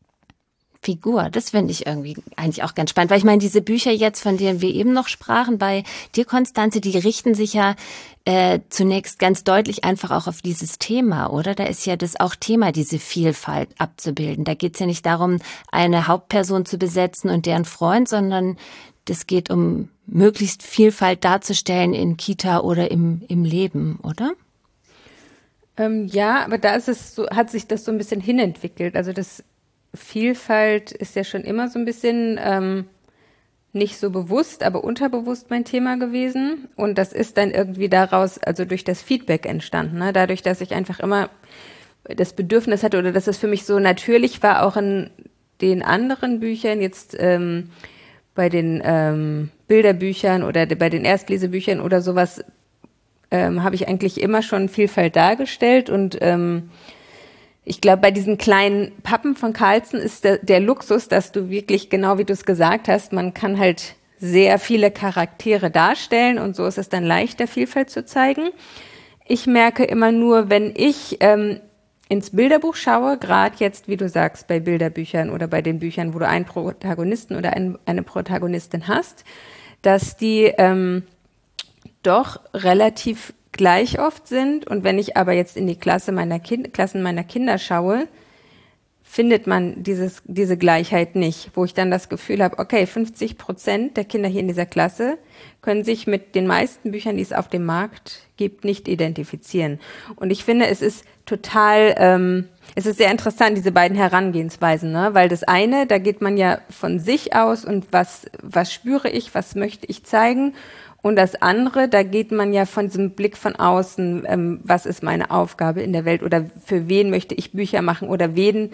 Figur. Das finde ich irgendwie eigentlich auch ganz spannend, weil ich meine, diese Bücher jetzt, von denen wir eben noch sprachen, bei dir, Constanze, die richten sich ja äh, zunächst ganz deutlich einfach auch auf dieses Thema, oder? Da ist ja das auch Thema, diese Vielfalt abzubilden. Da geht es ja nicht darum, eine Hauptperson zu besetzen und deren Freund, sondern das geht um möglichst Vielfalt darzustellen in Kita oder im, im Leben, oder? Ähm, ja, aber da ist es so, hat sich das so ein bisschen hinentwickelt. Also das Vielfalt ist ja schon immer so ein bisschen ähm, nicht so bewusst, aber unterbewusst mein Thema gewesen. Und das ist dann irgendwie daraus, also durch das Feedback entstanden. Ne? Dadurch, dass ich einfach immer das Bedürfnis hatte oder dass es für mich so natürlich war, auch in den anderen Büchern, jetzt ähm, bei den ähm, Bilderbüchern oder bei den Erstlesebüchern oder sowas, ähm, habe ich eigentlich immer schon Vielfalt dargestellt und ähm, ich glaube, bei diesen kleinen Pappen von Carlsen ist der, der Luxus, dass du wirklich, genau wie du es gesagt hast, man kann halt sehr viele Charaktere darstellen und so ist es dann leichter, Vielfalt zu zeigen. Ich merke immer nur, wenn ich ähm, ins Bilderbuch schaue, gerade jetzt, wie du sagst, bei Bilderbüchern oder bei den Büchern, wo du einen Protagonisten oder ein, eine Protagonistin hast, dass die ähm, doch relativ gleich oft sind. Und wenn ich aber jetzt in die Klasse meiner kind, Klassen meiner Kinder schaue, findet man dieses, diese Gleichheit nicht, wo ich dann das Gefühl habe, okay, fünfzig Prozent der Kinder hier in dieser Klasse können sich mit den meisten Büchern, die es auf dem Markt gibt, nicht identifizieren. Und ich finde, es ist total, ähm, es ist sehr interessant, diese beiden Herangehensweisen, ne? Weil das eine, da geht man ja von sich aus und was, was spüre ich, was möchte ich zeigen? Und das andere, da geht man ja von diesem Blick von außen, ähm, was ist meine Aufgabe in der Welt oder für wen möchte ich Bücher machen oder wen,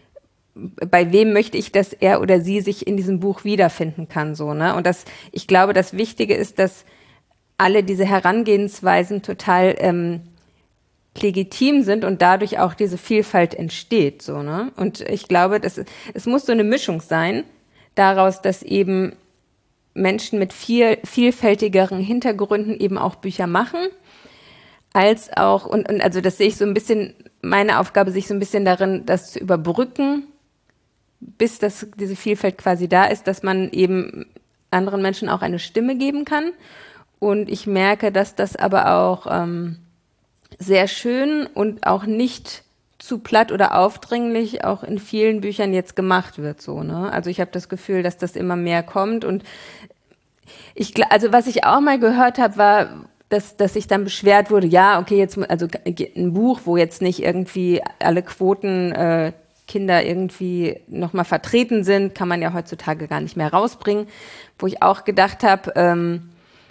bei wem möchte ich, dass er oder sie sich in diesem Buch wiederfinden kann, so, ne? Und das, ich glaube, das Wichtige ist, dass alle diese Herangehensweisen total ähm, legitim sind und dadurch auch diese Vielfalt entsteht, so, ne? Und ich glaube, dass es muss so eine Mischung sein daraus, dass eben Menschen mit viel vielfältigeren Hintergründen eben auch Bücher machen, als auch, und, und also das sehe ich so ein bisschen, meine Aufgabe sehe ich so ein bisschen darin, das zu überbrücken, bis das, diese Vielfalt quasi da ist, dass man eben anderen Menschen auch eine Stimme geben kann. Und ich merke, dass das aber auch ähm, sehr schön und auch nicht zu platt oder aufdringlich auch in vielen Büchern jetzt gemacht wird, so, ne? Also ich habe das Gefühl, dass das immer mehr kommt und ich, also was ich auch mal gehört habe, war, dass, dass sich dann beschwert wurde, ja, okay, jetzt, also ein Buch, wo jetzt nicht irgendwie alle Quoten äh, Kinder irgendwie nochmal vertreten sind, kann man ja heutzutage gar nicht mehr rausbringen, wo ich auch gedacht habe, ähm,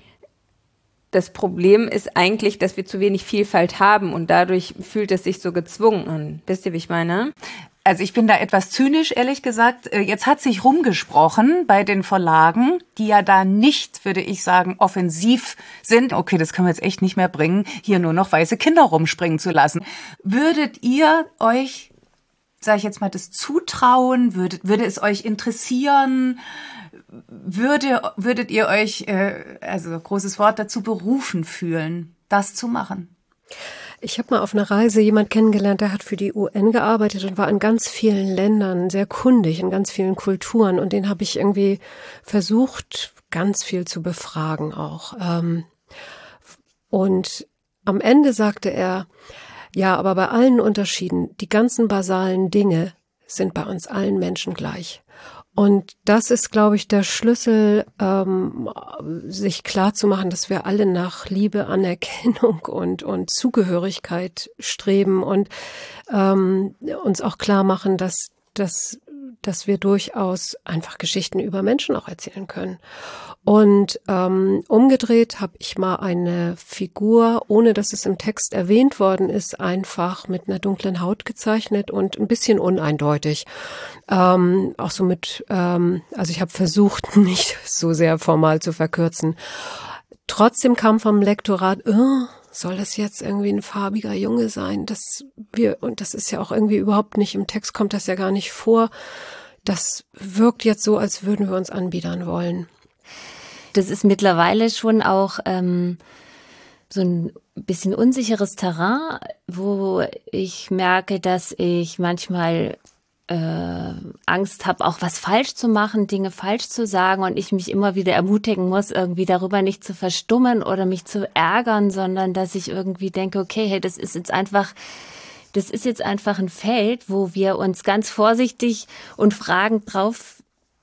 das Problem ist eigentlich, dass wir zu wenig Vielfalt haben und dadurch fühlt es sich so gezwungen an. Wisst ihr, wie ich meine? Also ich bin da etwas zynisch, ehrlich gesagt. Jetzt hat sich rumgesprochen bei den Verlagen, die ja da nicht, würde ich sagen, offensiv sind. Okay, das können wir jetzt echt nicht mehr bringen, hier nur noch weiße Kinder rumspringen zu lassen. Würdet ihr euch, sage ich jetzt mal, das zutrauen? Würdet, würde es euch interessieren? Würde, würdet ihr euch, äh, also großes Wort, dazu berufen fühlen, das zu machen? Ich habe mal auf einer Reise jemand kennengelernt, der hat für die U N gearbeitet und war in ganz vielen Ländern sehr kundig, in ganz vielen Kulturen. Und den habe ich irgendwie versucht, ganz viel zu befragen auch. Und am Ende sagte er, ja, aber bei allen Unterschieden, die ganzen basalen Dinge sind bei uns allen Menschen gleich. Und das ist, glaube ich, der Schlüssel, ähm, sich klar zu machen, dass wir alle nach Liebe, Anerkennung und, und Zugehörigkeit streben und ähm, uns auch klar machen, dass, dass, dass wir durchaus einfach Geschichten über Menschen auch erzählen können. Und ähm, umgedreht habe ich mal eine Figur, ohne dass es im Text erwähnt worden ist, einfach mit einer dunklen Haut gezeichnet und ein bisschen uneindeutig. Ähm, auch so mit, ähm, also ich habe versucht, nicht so sehr formal zu verkürzen. Trotzdem kam vom Lektorat, oh, soll das jetzt irgendwie ein farbiger Junge sein? Das wir, und das ist ja auch irgendwie überhaupt nicht, im Text kommt das ja gar nicht vor. Das wirkt jetzt so, als würden wir uns anbiedern wollen. Das ist mittlerweile schon auch ähm, so ein bisschen unsicheres Terrain, wo ich merke, dass ich manchmal äh, Angst habe, auch was falsch zu machen, Dinge falsch zu sagen und ich mich immer wieder ermutigen muss, irgendwie darüber nicht zu verstummen oder mich zu ärgern, sondern dass ich irgendwie denke, okay, hey, das ist jetzt einfach Das ist jetzt einfach ein Feld, wo wir uns ganz vorsichtig und fragend drauf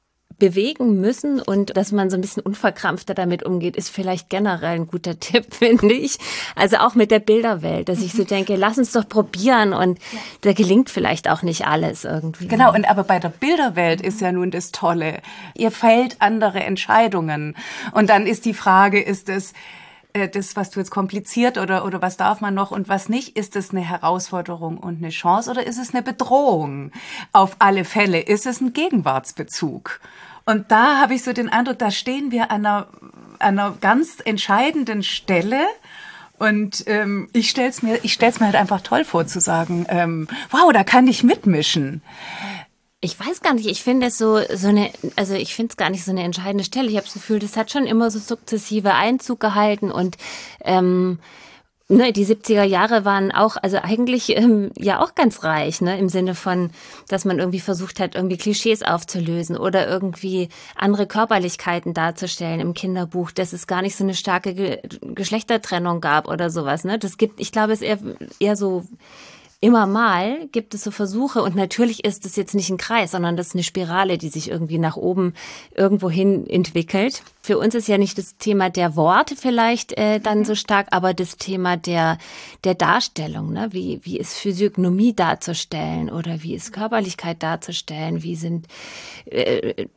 bewegen müssen und dass man so ein bisschen unverkrampfter damit umgeht, ist vielleicht generell ein guter Tipp, finde ich. Also auch mit der Bilderwelt, dass ich so denke, lass uns doch probieren und ja. Da gelingt vielleicht auch nicht alles irgendwie. Genau, und aber bei der Bilderwelt ist ja nun das Tolle. Ihr fällt andere Entscheidungen und dann ist die Frage, ist es das, was du jetzt kompliziert oder, oder was darf man noch und was nicht, ist es eine Herausforderung und eine Chance oder ist es eine Bedrohung? Auf alle Fälle ist es ein Gegenwartsbezug. Und da habe ich so den Eindruck, da stehen wir an einer, an einer ganz entscheidenden Stelle Und ähm, ich stell's mir, ich stell's mir halt einfach toll vor, zu sagen, ähm, wow, da kann ich mitmischen. Ich weiß gar nicht, ich finde es so, so eine, also ich finde es gar nicht so eine entscheidende Stelle. Ich habe das Gefühl, das hat schon immer so sukzessive Einzug gehalten und ähm, ne, die siebziger Jahre waren auch, also eigentlich ähm, ja auch ganz reich, ne, im Sinne von, dass man irgendwie versucht hat, irgendwie Klischees aufzulösen oder irgendwie andere Körperlichkeiten darzustellen im Kinderbuch, dass es gar nicht so eine starke Ge- Geschlechtertrennung gab oder sowas, ne. Das gibt, ich glaube, es ist eher, eher so, immer mal gibt es so Versuche und natürlich ist es jetzt nicht ein Kreis, sondern das ist eine Spirale, die sich irgendwie nach oben irgendwo hin entwickelt. Für uns ist ja nicht das Thema der Worte vielleicht äh, dann so stark, aber das Thema der der Darstellung, ne? Wie wie ist Physiognomie darzustellen oder wie ist Körperlichkeit darzustellen, wie sind äh,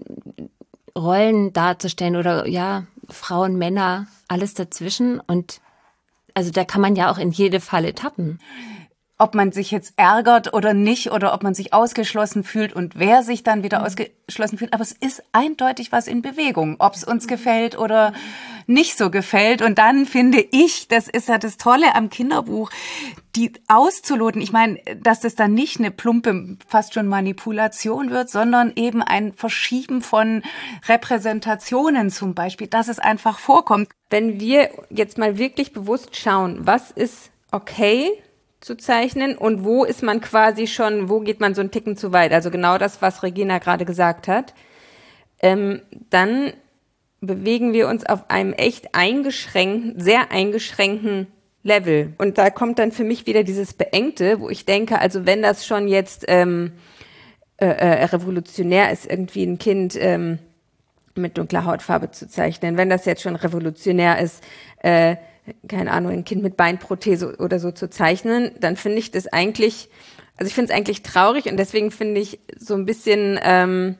Rollen darzustellen oder ja, Frauen, Männer, alles dazwischen und also da kann man ja auch in jede Falle tappen. Ob man sich jetzt ärgert oder nicht oder ob man sich ausgeschlossen fühlt und wer sich dann wieder mhm. ausgeschlossen fühlt. Aber es ist eindeutig was in Bewegung, ob es uns gefällt oder nicht so gefällt. Und dann finde ich, das ist ja das Tolle am Kinderbuch, die auszuloten. Ich meine, dass das dann nicht eine plumpe, fast schon Manipulation wird, sondern eben ein Verschieben von Repräsentationen zum Beispiel, dass es einfach vorkommt. Wenn wir jetzt mal wirklich bewusst schauen, was ist okay zu zeichnen und wo ist man quasi schon, wo geht man so einen Ticken zu weit, also genau das, was Regina gerade gesagt hat, ähm, dann bewegen wir uns auf einem echt eingeschränkten, sehr eingeschränkten Level. Und da kommt dann für mich wieder dieses Beengte, wo ich denke, also wenn das schon jetzt ähm, äh, äh, revolutionär ist, irgendwie ein Kind ähm, mit dunkler Hautfarbe zu zeichnen, wenn das jetzt schon revolutionär ist, äh, keine Ahnung, ein Kind mit Beinprothese oder so zu zeichnen, dann finde ich das eigentlich, also ich finde es eigentlich traurig und deswegen finde ich so ein bisschen, ähm,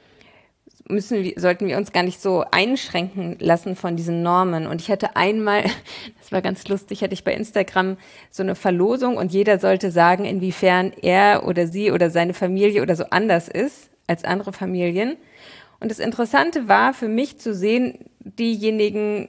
müssen wir, sollten wir uns gar nicht so einschränken lassen von diesen Normen. Und ich hatte einmal, das war ganz lustig, hatte ich bei Instagram so eine Verlosung und jeder sollte sagen, inwiefern er oder sie oder seine Familie oder so anders ist als andere Familien. Und das Interessante war für mich zu sehen, diejenigen,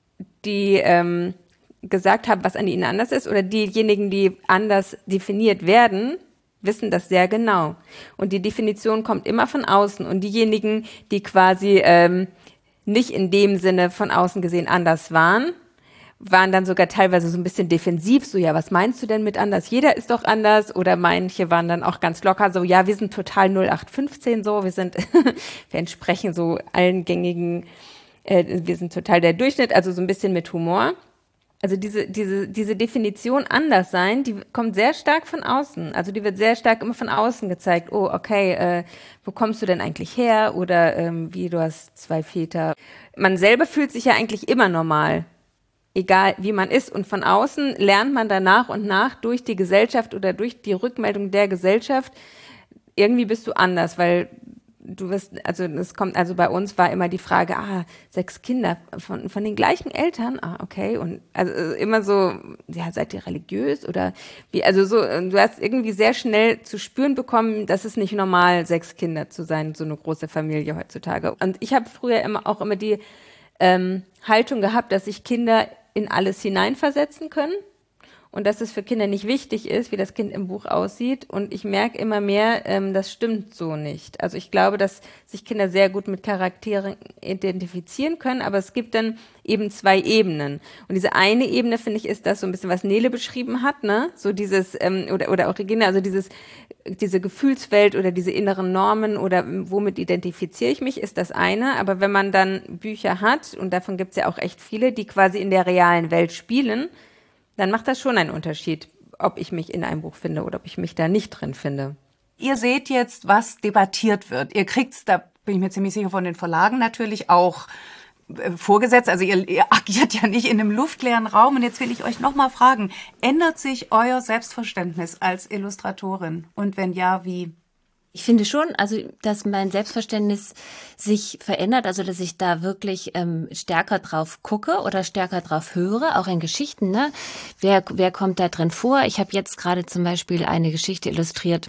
die ähm, gesagt haben, was an ihnen anders ist, oder diejenigen, die anders definiert werden, wissen das sehr genau. Und die Definition kommt immer von außen. Und diejenigen, die quasi ähm, nicht in dem Sinne von außen gesehen anders waren, waren dann sogar teilweise so ein bisschen defensiv, so, ja, was meinst du denn mit anders? Jeder ist doch anders. Oder manche waren dann auch ganz locker, so, ja, wir sind total null acht fünfzehn, so, wir sind, wir entsprechen so allen gängigen, äh, wir sind total der Durchschnitt, also so ein bisschen mit Humor. Also diese, diese, diese Definition anders sein, die kommt sehr stark von außen. Also die wird sehr stark immer von außen gezeigt. Oh, okay, äh, wo kommst du denn eigentlich her? Oder ähm, wie, du hast zwei Väter. Man selber fühlt sich ja eigentlich immer normal, egal wie man ist. Und von außen lernt man dann nach und nach durch die Gesellschaft oder durch die Rückmeldung der Gesellschaft, irgendwie bist du anders, weil du wirst, also es kommt, also bei uns war immer die Frage, ah, sechs Kinder von von den gleichen Eltern, ah, okay, und also immer so, ja, seid ihr religiös oder wie, also so, du hast irgendwie sehr schnell zu spüren bekommen, dass es nicht normal, sechs Kinder zu sein, so eine große Familie heutzutage. Und ich habe früher immer auch immer die ähm, Haltung gehabt, dass sich Kinder in alles hineinversetzen können. Und dass es für Kinder nicht wichtig ist, wie das Kind im Buch aussieht. Und ich merke immer mehr, ähm, das stimmt so nicht. Also ich glaube, dass sich Kinder sehr gut mit Charakteren identifizieren können, aber es gibt dann eben zwei Ebenen. Und diese eine Ebene, finde ich, ist das so ein bisschen, was Nele beschrieben hat, ne? So dieses, ähm, oder, oder auch Regina, also dieses, diese Gefühlswelt oder diese inneren Normen oder womit identifiziere ich mich, ist das eine. Aber wenn man dann Bücher hat, und davon gibt es ja auch echt viele, die quasi in der realen Welt spielen, dann macht das schon einen Unterschied, ob ich mich in einem Buch finde oder ob ich mich da nicht drin finde. Ihr seht jetzt, was debattiert wird. Ihr kriegt's, da bin ich mir ziemlich sicher, von den Verlagen natürlich auch äh, vorgesetzt. Also ihr, ihr agiert ja nicht in einem luftleeren Raum. Und jetzt will ich euch nochmal fragen, ändert sich euer Selbstverständnis als Illustratorin? Und wenn ja, wie? Ich finde schon, also dass mein Selbstverständnis sich verändert, also dass ich da wirklich ähm, stärker drauf gucke oder stärker drauf höre, auch in Geschichten. Ne? Wer, wer kommt da drin vor? Ich habe jetzt gerade zum Beispiel eine Geschichte illustriert,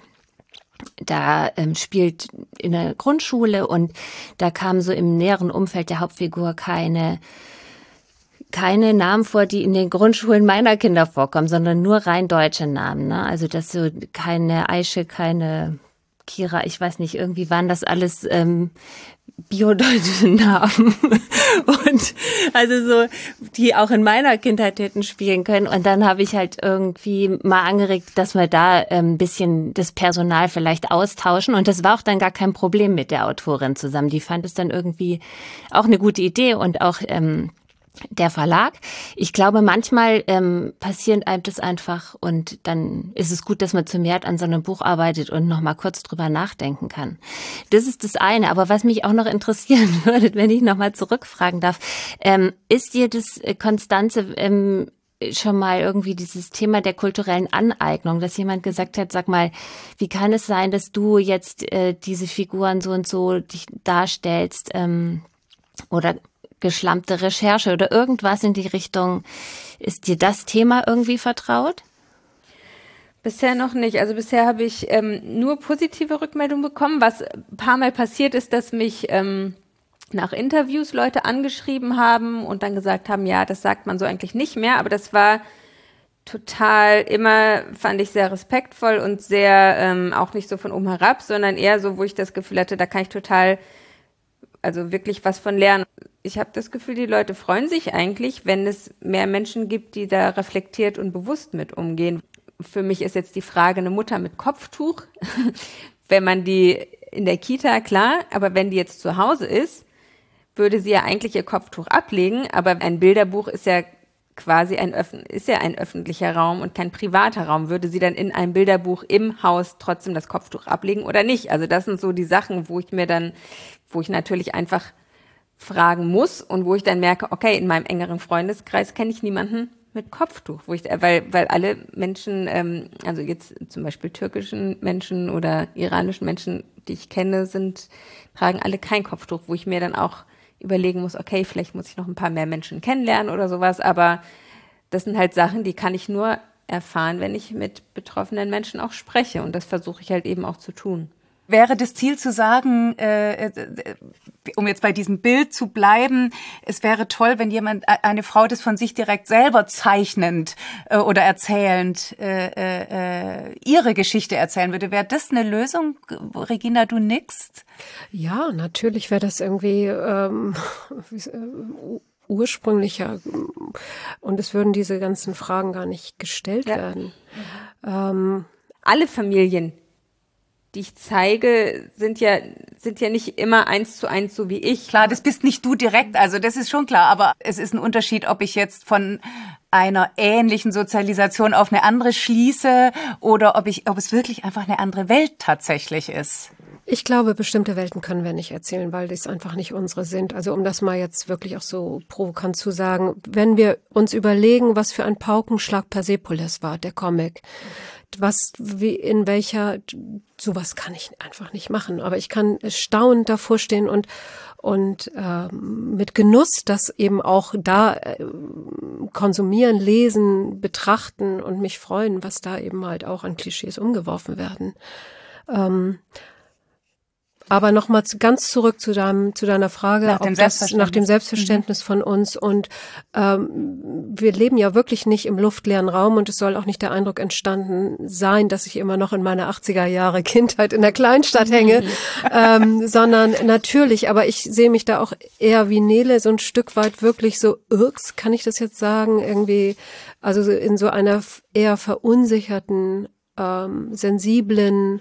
da ähm, spielt in der Grundschule und da kam so im näheren Umfeld der Hauptfigur keine keine Namen vor, die in den Grundschulen meiner Kinder vorkommen, sondern nur rein deutsche Namen. Ne? Also das so keine Aische, keine Kira, ich weiß nicht, irgendwie waren das alles ähm, biodeutsche Namen und also so, die auch in meiner Kindheit hätten spielen können. Und dann habe ich halt irgendwie mal angeregt, dass wir da ein ähm, bisschen das Personal vielleicht austauschen. Und das war auch dann gar kein Problem mit der Autorin zusammen. Die fand es dann irgendwie auch eine gute Idee und auch ähm, der Verlag. Ich glaube, manchmal ähm, passiert einem das einfach und dann ist es gut, dass man zu mehr an so einem Buch arbeitet und noch mal kurz drüber nachdenken kann. Das ist das eine. Aber was mich auch noch interessieren würde, wenn ich noch mal zurückfragen darf, ähm, ist dir das, Constanze, ähm, schon mal irgendwie dieses Thema der kulturellen Aneignung, dass jemand gesagt hat, sag mal, wie kann es sein, dass du jetzt äh, diese Figuren so und so dich darstellst, ähm, oder geschlammte Recherche oder irgendwas in die Richtung. Ist dir das Thema irgendwie vertraut? Bisher noch nicht. Also bisher habe ich ähm, nur positive Rückmeldungen bekommen. Was ein paar Mal passiert ist, dass mich ähm, nach Interviews Leute angeschrieben haben und dann gesagt haben, ja, das sagt man so eigentlich nicht mehr. Aber das war total immer, fand ich sehr respektvoll und sehr ähm, auch nicht so von oben herab, sondern eher so, wo ich das Gefühl hatte, da kann ich total, also wirklich was von lernen. Ich habe das Gefühl, die Leute freuen sich eigentlich, wenn es mehr Menschen gibt, die da reflektiert und bewusst mit umgehen. Für mich ist jetzt die Frage, eine Mutter mit Kopftuch, wenn man die in der Kita, klar, aber wenn die jetzt zu Hause ist, würde sie ja eigentlich ihr Kopftuch ablegen, aber ein Bilderbuch ist ja quasi ein, Öff- ist ja ein öffentlicher Raum und kein privater Raum. Würde sie dann in einem Bilderbuch im Haus trotzdem das Kopftuch ablegen oder nicht? Also das sind so die Sachen, wo ich mir dann, wo ich natürlich einfach fragen muss und wo ich dann merke, okay, in meinem engeren Freundeskreis kenne ich niemanden mit Kopftuch, wo ich, weil, weil alle Menschen, ähm, also jetzt zum Beispiel türkischen Menschen oder iranischen Menschen, die ich kenne, sind, tragen alle kein Kopftuch, wo ich mir dann auch überlegen muss, okay, vielleicht muss ich noch ein paar mehr Menschen kennenlernen oder sowas, aber das sind halt Sachen, die kann ich nur erfahren, wenn ich mit betroffenen Menschen auch spreche und das versuche ich halt eben auch zu tun. Wäre das Ziel zu sagen, äh, um jetzt bei diesem Bild zu bleiben, es wäre toll, wenn jemand, eine Frau das von sich direkt selber zeichnend äh, oder erzählend äh, äh, ihre Geschichte erzählen würde. Wäre das eine Lösung? Regina, du nickst? Ja, natürlich wäre das irgendwie ähm, ursprünglicher und es würden diese ganzen Fragen gar nicht gestellt ja. werden. Mhm. Ähm, Alle Familien, die ich zeige, sind ja, sind ja nicht immer eins zu eins so wie ich. Klar, das bist nicht du direkt, also das ist schon klar, aber es ist ein Unterschied, ob ich jetzt von einer ähnlichen Sozialisation auf eine andere schließe oder ob ich, ob es wirklich einfach eine andere Welt tatsächlich ist. Ich glaube, bestimmte Welten können wir nicht erzählen, weil das einfach nicht unsere sind. Also um das mal jetzt wirklich auch so provokant zu sagen, wenn wir uns überlegen, was für ein Paukenschlag Persepolis war, der Comic, was, wie, in welcher, sowas kann ich einfach nicht machen. Aber ich kann staunend davor stehen und, und ähm, mit Genuss das eben auch da äh, konsumieren, lesen, betrachten und mich freuen, was da eben halt auch an Klischees umgeworfen werden. Ähm, Aber nochmal ganz zurück zu deinem, zu deiner Frage, nach dem, ob das, nach dem Selbstverständnis mhm. von uns. Und ähm, wir leben ja wirklich nicht im luftleeren Raum und es soll auch nicht der Eindruck entstanden sein, dass ich immer noch in meiner achtziger Jahre Kindheit in der Kleinstadt hänge, mhm. ähm, sondern natürlich, aber ich sehe mich da auch eher wie Nele so ein Stück weit wirklich so, irks, kann ich das jetzt sagen, irgendwie, also in so einer eher verunsicherten, ähm, sensiblen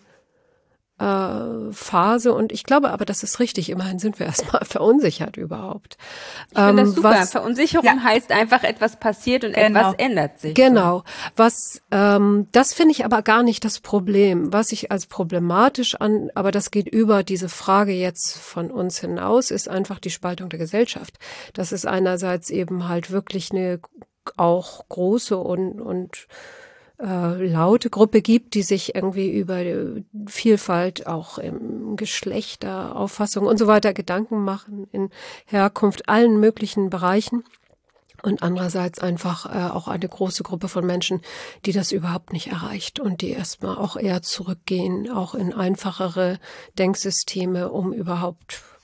Phase und ich glaube aber, das ist richtig. Immerhin sind wir erstmal verunsichert überhaupt. Ich finde das super. Was, Verunsicherung ja. heißt einfach, etwas passiert und genau. etwas ändert sich. Genau. Was, ähm, das finde ich aber gar nicht das Problem. Was ich als problematisch an, aber das geht über diese Frage jetzt von uns hinaus, ist einfach die Spaltung der Gesellschaft. Das ist einerseits eben halt wirklich eine auch große und, und Äh, laute Gruppe gibt, die sich irgendwie über Vielfalt auch im Geschlechter, Auffassung und so weiter Gedanken machen, in Herkunft, allen möglichen Bereichen. Und andererseits einfach äh, auch eine große Gruppe von Menschen, die das überhaupt nicht erreicht und die erstmal auch eher zurückgehen, auch in einfachere Denksysteme, um überhaupt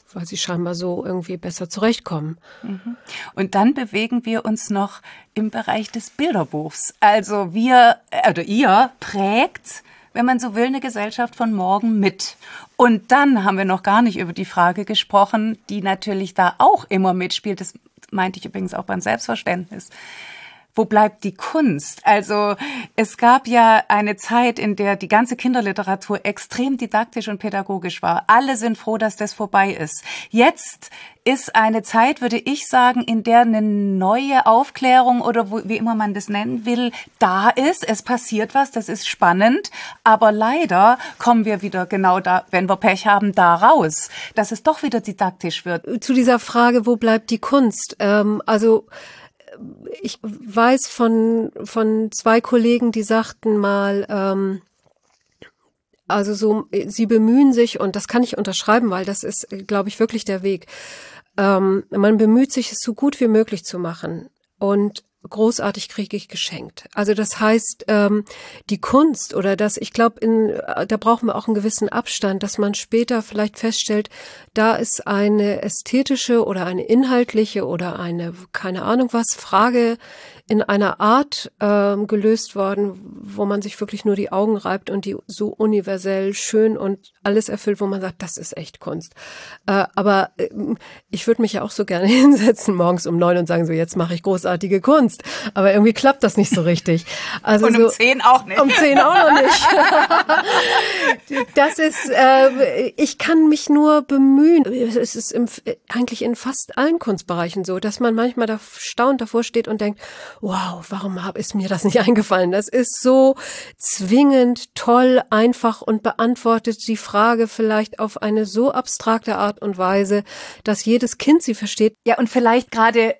weil sie scheinbar so irgendwie besser zurechtkommen. Mhm. Und dann bewegen wir uns noch im Bereich des Bilderbuchs. Also wir, oder ihr prägt, wenn man so will, eine Gesellschaft von morgen mit. Und dann haben wir noch gar nicht über die Frage gesprochen, die natürlich da auch immer mitspielt. Das meinte ich übrigens auch beim Selbstverständnis. Wo bleibt die Kunst? Also es gab ja eine Zeit, in der die ganze Kinderliteratur extrem didaktisch und pädagogisch war. Alle sind froh, dass das vorbei ist. Jetzt ist eine Zeit, würde ich sagen, in der eine neue Aufklärung oder wo, wie immer man das nennen will, da ist. Es passiert was, das ist spannend. Aber leider kommen wir wieder genau da, wenn wir Pech haben, da raus, dass es doch wieder didaktisch wird. Zu dieser Frage, wo bleibt die Kunst? Ähm, also ich weiß von von zwei Kollegen, die sagten mal, ähm, also so, sie bemühen sich, und das kann ich unterschreiben, weil das ist, glaube ich, wirklich der Weg. Ähm, man bemüht sich, es so gut wie möglich zu machen, und großartig kriege ich geschenkt. Also das heißt, ähm, die Kunst oder das, ich glaube, in da brauchen wir auch einen gewissen Abstand, dass man später vielleicht feststellt, da ist eine ästhetische oder eine inhaltliche oder eine, keine Ahnung was, Frage in einer Art ähm, gelöst worden, wo man sich wirklich nur die Augen reibt und die so universell schön und alles erfüllt, wo man sagt, das ist echt Kunst. Äh, aber äh, ich würde mich ja auch so gerne hinsetzen morgens um neun und sagen, so jetzt mache ich großartige Kunst. Aber irgendwie klappt das nicht so richtig. Also und um so, zehn auch nicht. Um zehn auch noch nicht. Das ist, äh, ich kann mich nur bemühen. Es ist im, eigentlich in fast allen Kunstbereichen so, dass man manchmal da staunt davor steht und denkt, wow, warum hab, ist mir das nicht eingefallen? Das ist so zwingend, toll, einfach und beantwortet die Frage vielleicht auf eine so abstrakte Art und Weise, dass jedes Kind sie versteht. Ja, und vielleicht gerade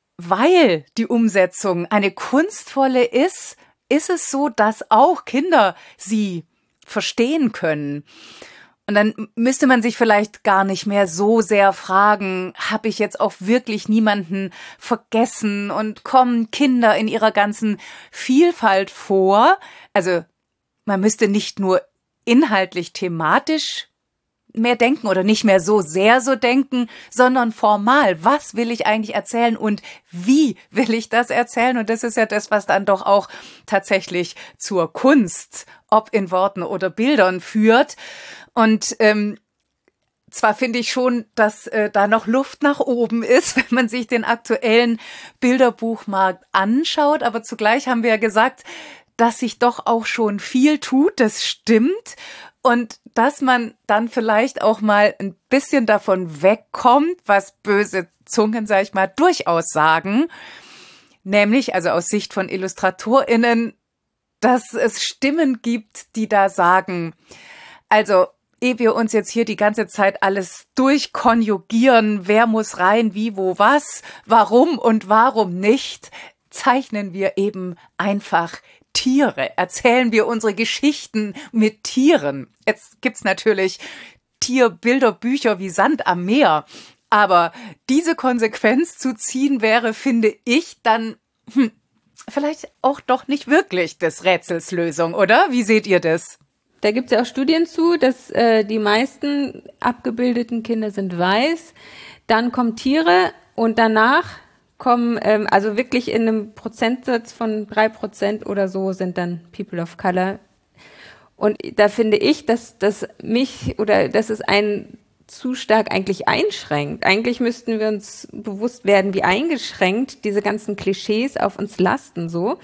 weil die Umsetzung eine kunstvolle ist, ist es so, dass auch Kinder sie verstehen können. Und dann müsste man sich vielleicht gar nicht mehr so sehr fragen, habe ich jetzt auch wirklich niemanden vergessen und kommen Kinder in ihrer ganzen Vielfalt vor? Also man müsste nicht nur inhaltlich, thematisch mehr denken oder nicht mehr so sehr so denken, sondern formal. Was will ich eigentlich erzählen und wie will ich das erzählen? Und das ist ja das, was dann doch auch tatsächlich zur Kunst, ob in Worten oder Bildern, führt. Und ähm, zwar finde ich schon, dass äh, da noch Luft nach oben ist, wenn man sich den aktuellen Bilderbuchmarkt anschaut, aber zugleich haben wir ja gesagt, dass sich doch auch schon viel tut, das stimmt. Und dass man dann vielleicht auch mal ein bisschen davon wegkommt, was böse Zungen, sag ich mal, durchaus sagen, nämlich, also aus Sicht von IllustratorInnen, dass es Stimmen gibt, die da sagen, also ehe wir uns jetzt hier die ganze Zeit alles durchkonjugieren, wer muss rein, wie, wo, was, warum und warum nicht, zeichnen wir eben einfach Tiere, erzählen wir unsere Geschichten mit Tieren. Jetzt gibt's natürlich Tierbilderbücher wie Sand am Meer, aber diese Konsequenz zu ziehen wäre, finde ich, dann hm, vielleicht auch doch nicht wirklich des Rätsels Lösung, oder? Wie seht ihr das? Da gibt es ja auch Studien zu, dass äh, die meisten abgebildeten Kinder sind weiß, dann kommen Tiere und danach kommen, ähm, also wirklich in einem Prozentsatz von drei Prozent oder so sind dann People of Color. Und da finde ich, dass das mich oder dass es einen zu stark eigentlich einschränkt. Eigentlich müssten wir uns bewusst werden, wie eingeschränkt diese ganzen Klischees auf uns lasten so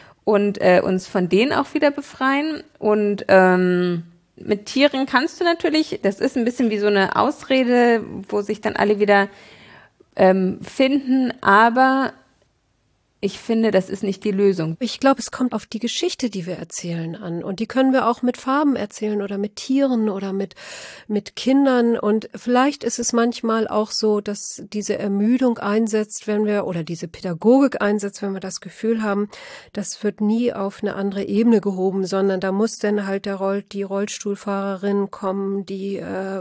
und äh, uns von denen auch wieder befreien. Und ähm, mit Tieren kannst du natürlich, das ist ein bisschen wie so eine Ausrede, wo sich dann alle wieder ähm, finden, aber ich finde, das ist nicht die Lösung. Ich glaube, es kommt auf die Geschichte, die wir erzählen, an. Und die können wir auch mit Farben erzählen oder mit Tieren oder mit, mit Kindern. Und vielleicht ist es manchmal auch so, dass diese Ermüdung einsetzt, wenn wir, oder diese Pädagogik einsetzt, wenn wir das Gefühl haben, das wird nie auf eine andere Ebene gehoben, sondern da muss dann halt der Roll, die Rollstuhlfahrerin kommen, die, äh,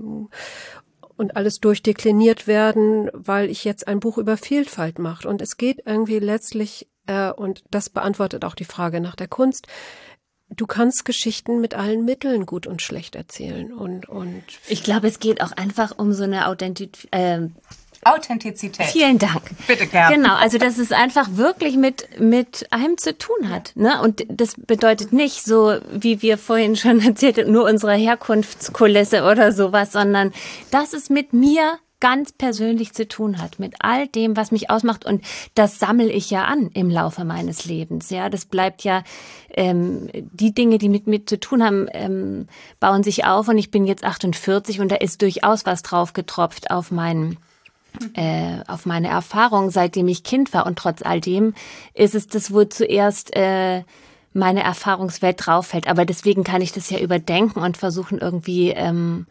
und alles durchdekliniert werden, weil ich jetzt ein Buch über Vielfalt mache. Und es geht irgendwie letztlich, äh, und das beantwortet auch die Frage nach der Kunst, du kannst Geschichten mit allen Mitteln gut und schlecht erzählen. Und, und ich glaube, es geht auch einfach um so eine Authentizität. Äh, Authentizität. Vielen Dank. Bitte gerne. Genau, also dass es einfach wirklich mit mit einem zu tun hat, ne? Und das bedeutet nicht so, wie wir vorhin schon erzählt haben, nur unsere Herkunftskulisse oder sowas, sondern dass es mit mir ganz persönlich zu tun hat, mit all dem, was mich ausmacht. Und das sammle ich ja an im Laufe meines Lebens. Ja, das bleibt ja, ähm, die Dinge, die mit mir zu tun haben, ähm, bauen sich auf. Und ich bin jetzt achtundvierzig und da ist durchaus was drauf getropft auf meinen Äh, auf meine Erfahrung, seitdem ich Kind war. Und trotz all dem ist es das, wo zuerst äh, meine Erfahrungswelt drauf fällt. Aber deswegen kann ich das ja überdenken und versuchen irgendwie ähm,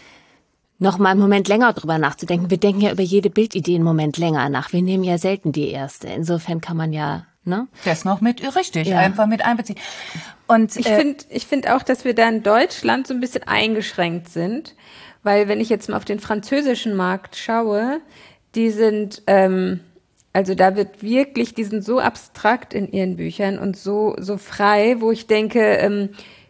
noch mal einen Moment länger drüber nachzudenken. Wir denken ja über jede Bildidee einen Moment länger nach. Wir nehmen ja selten die erste. Insofern kann man ja, ne? Das noch mit, richtig, Ja. einfach mit einbeziehen. Und Ich äh, finde ich find auch, dass wir da in Deutschland so ein bisschen eingeschränkt sind, weil wenn ich jetzt mal auf den französischen Markt schaue, die sind, ähm, also da wird wirklich, die sind so abstrakt in ihren Büchern und so so frei, wo ich denke, ähm,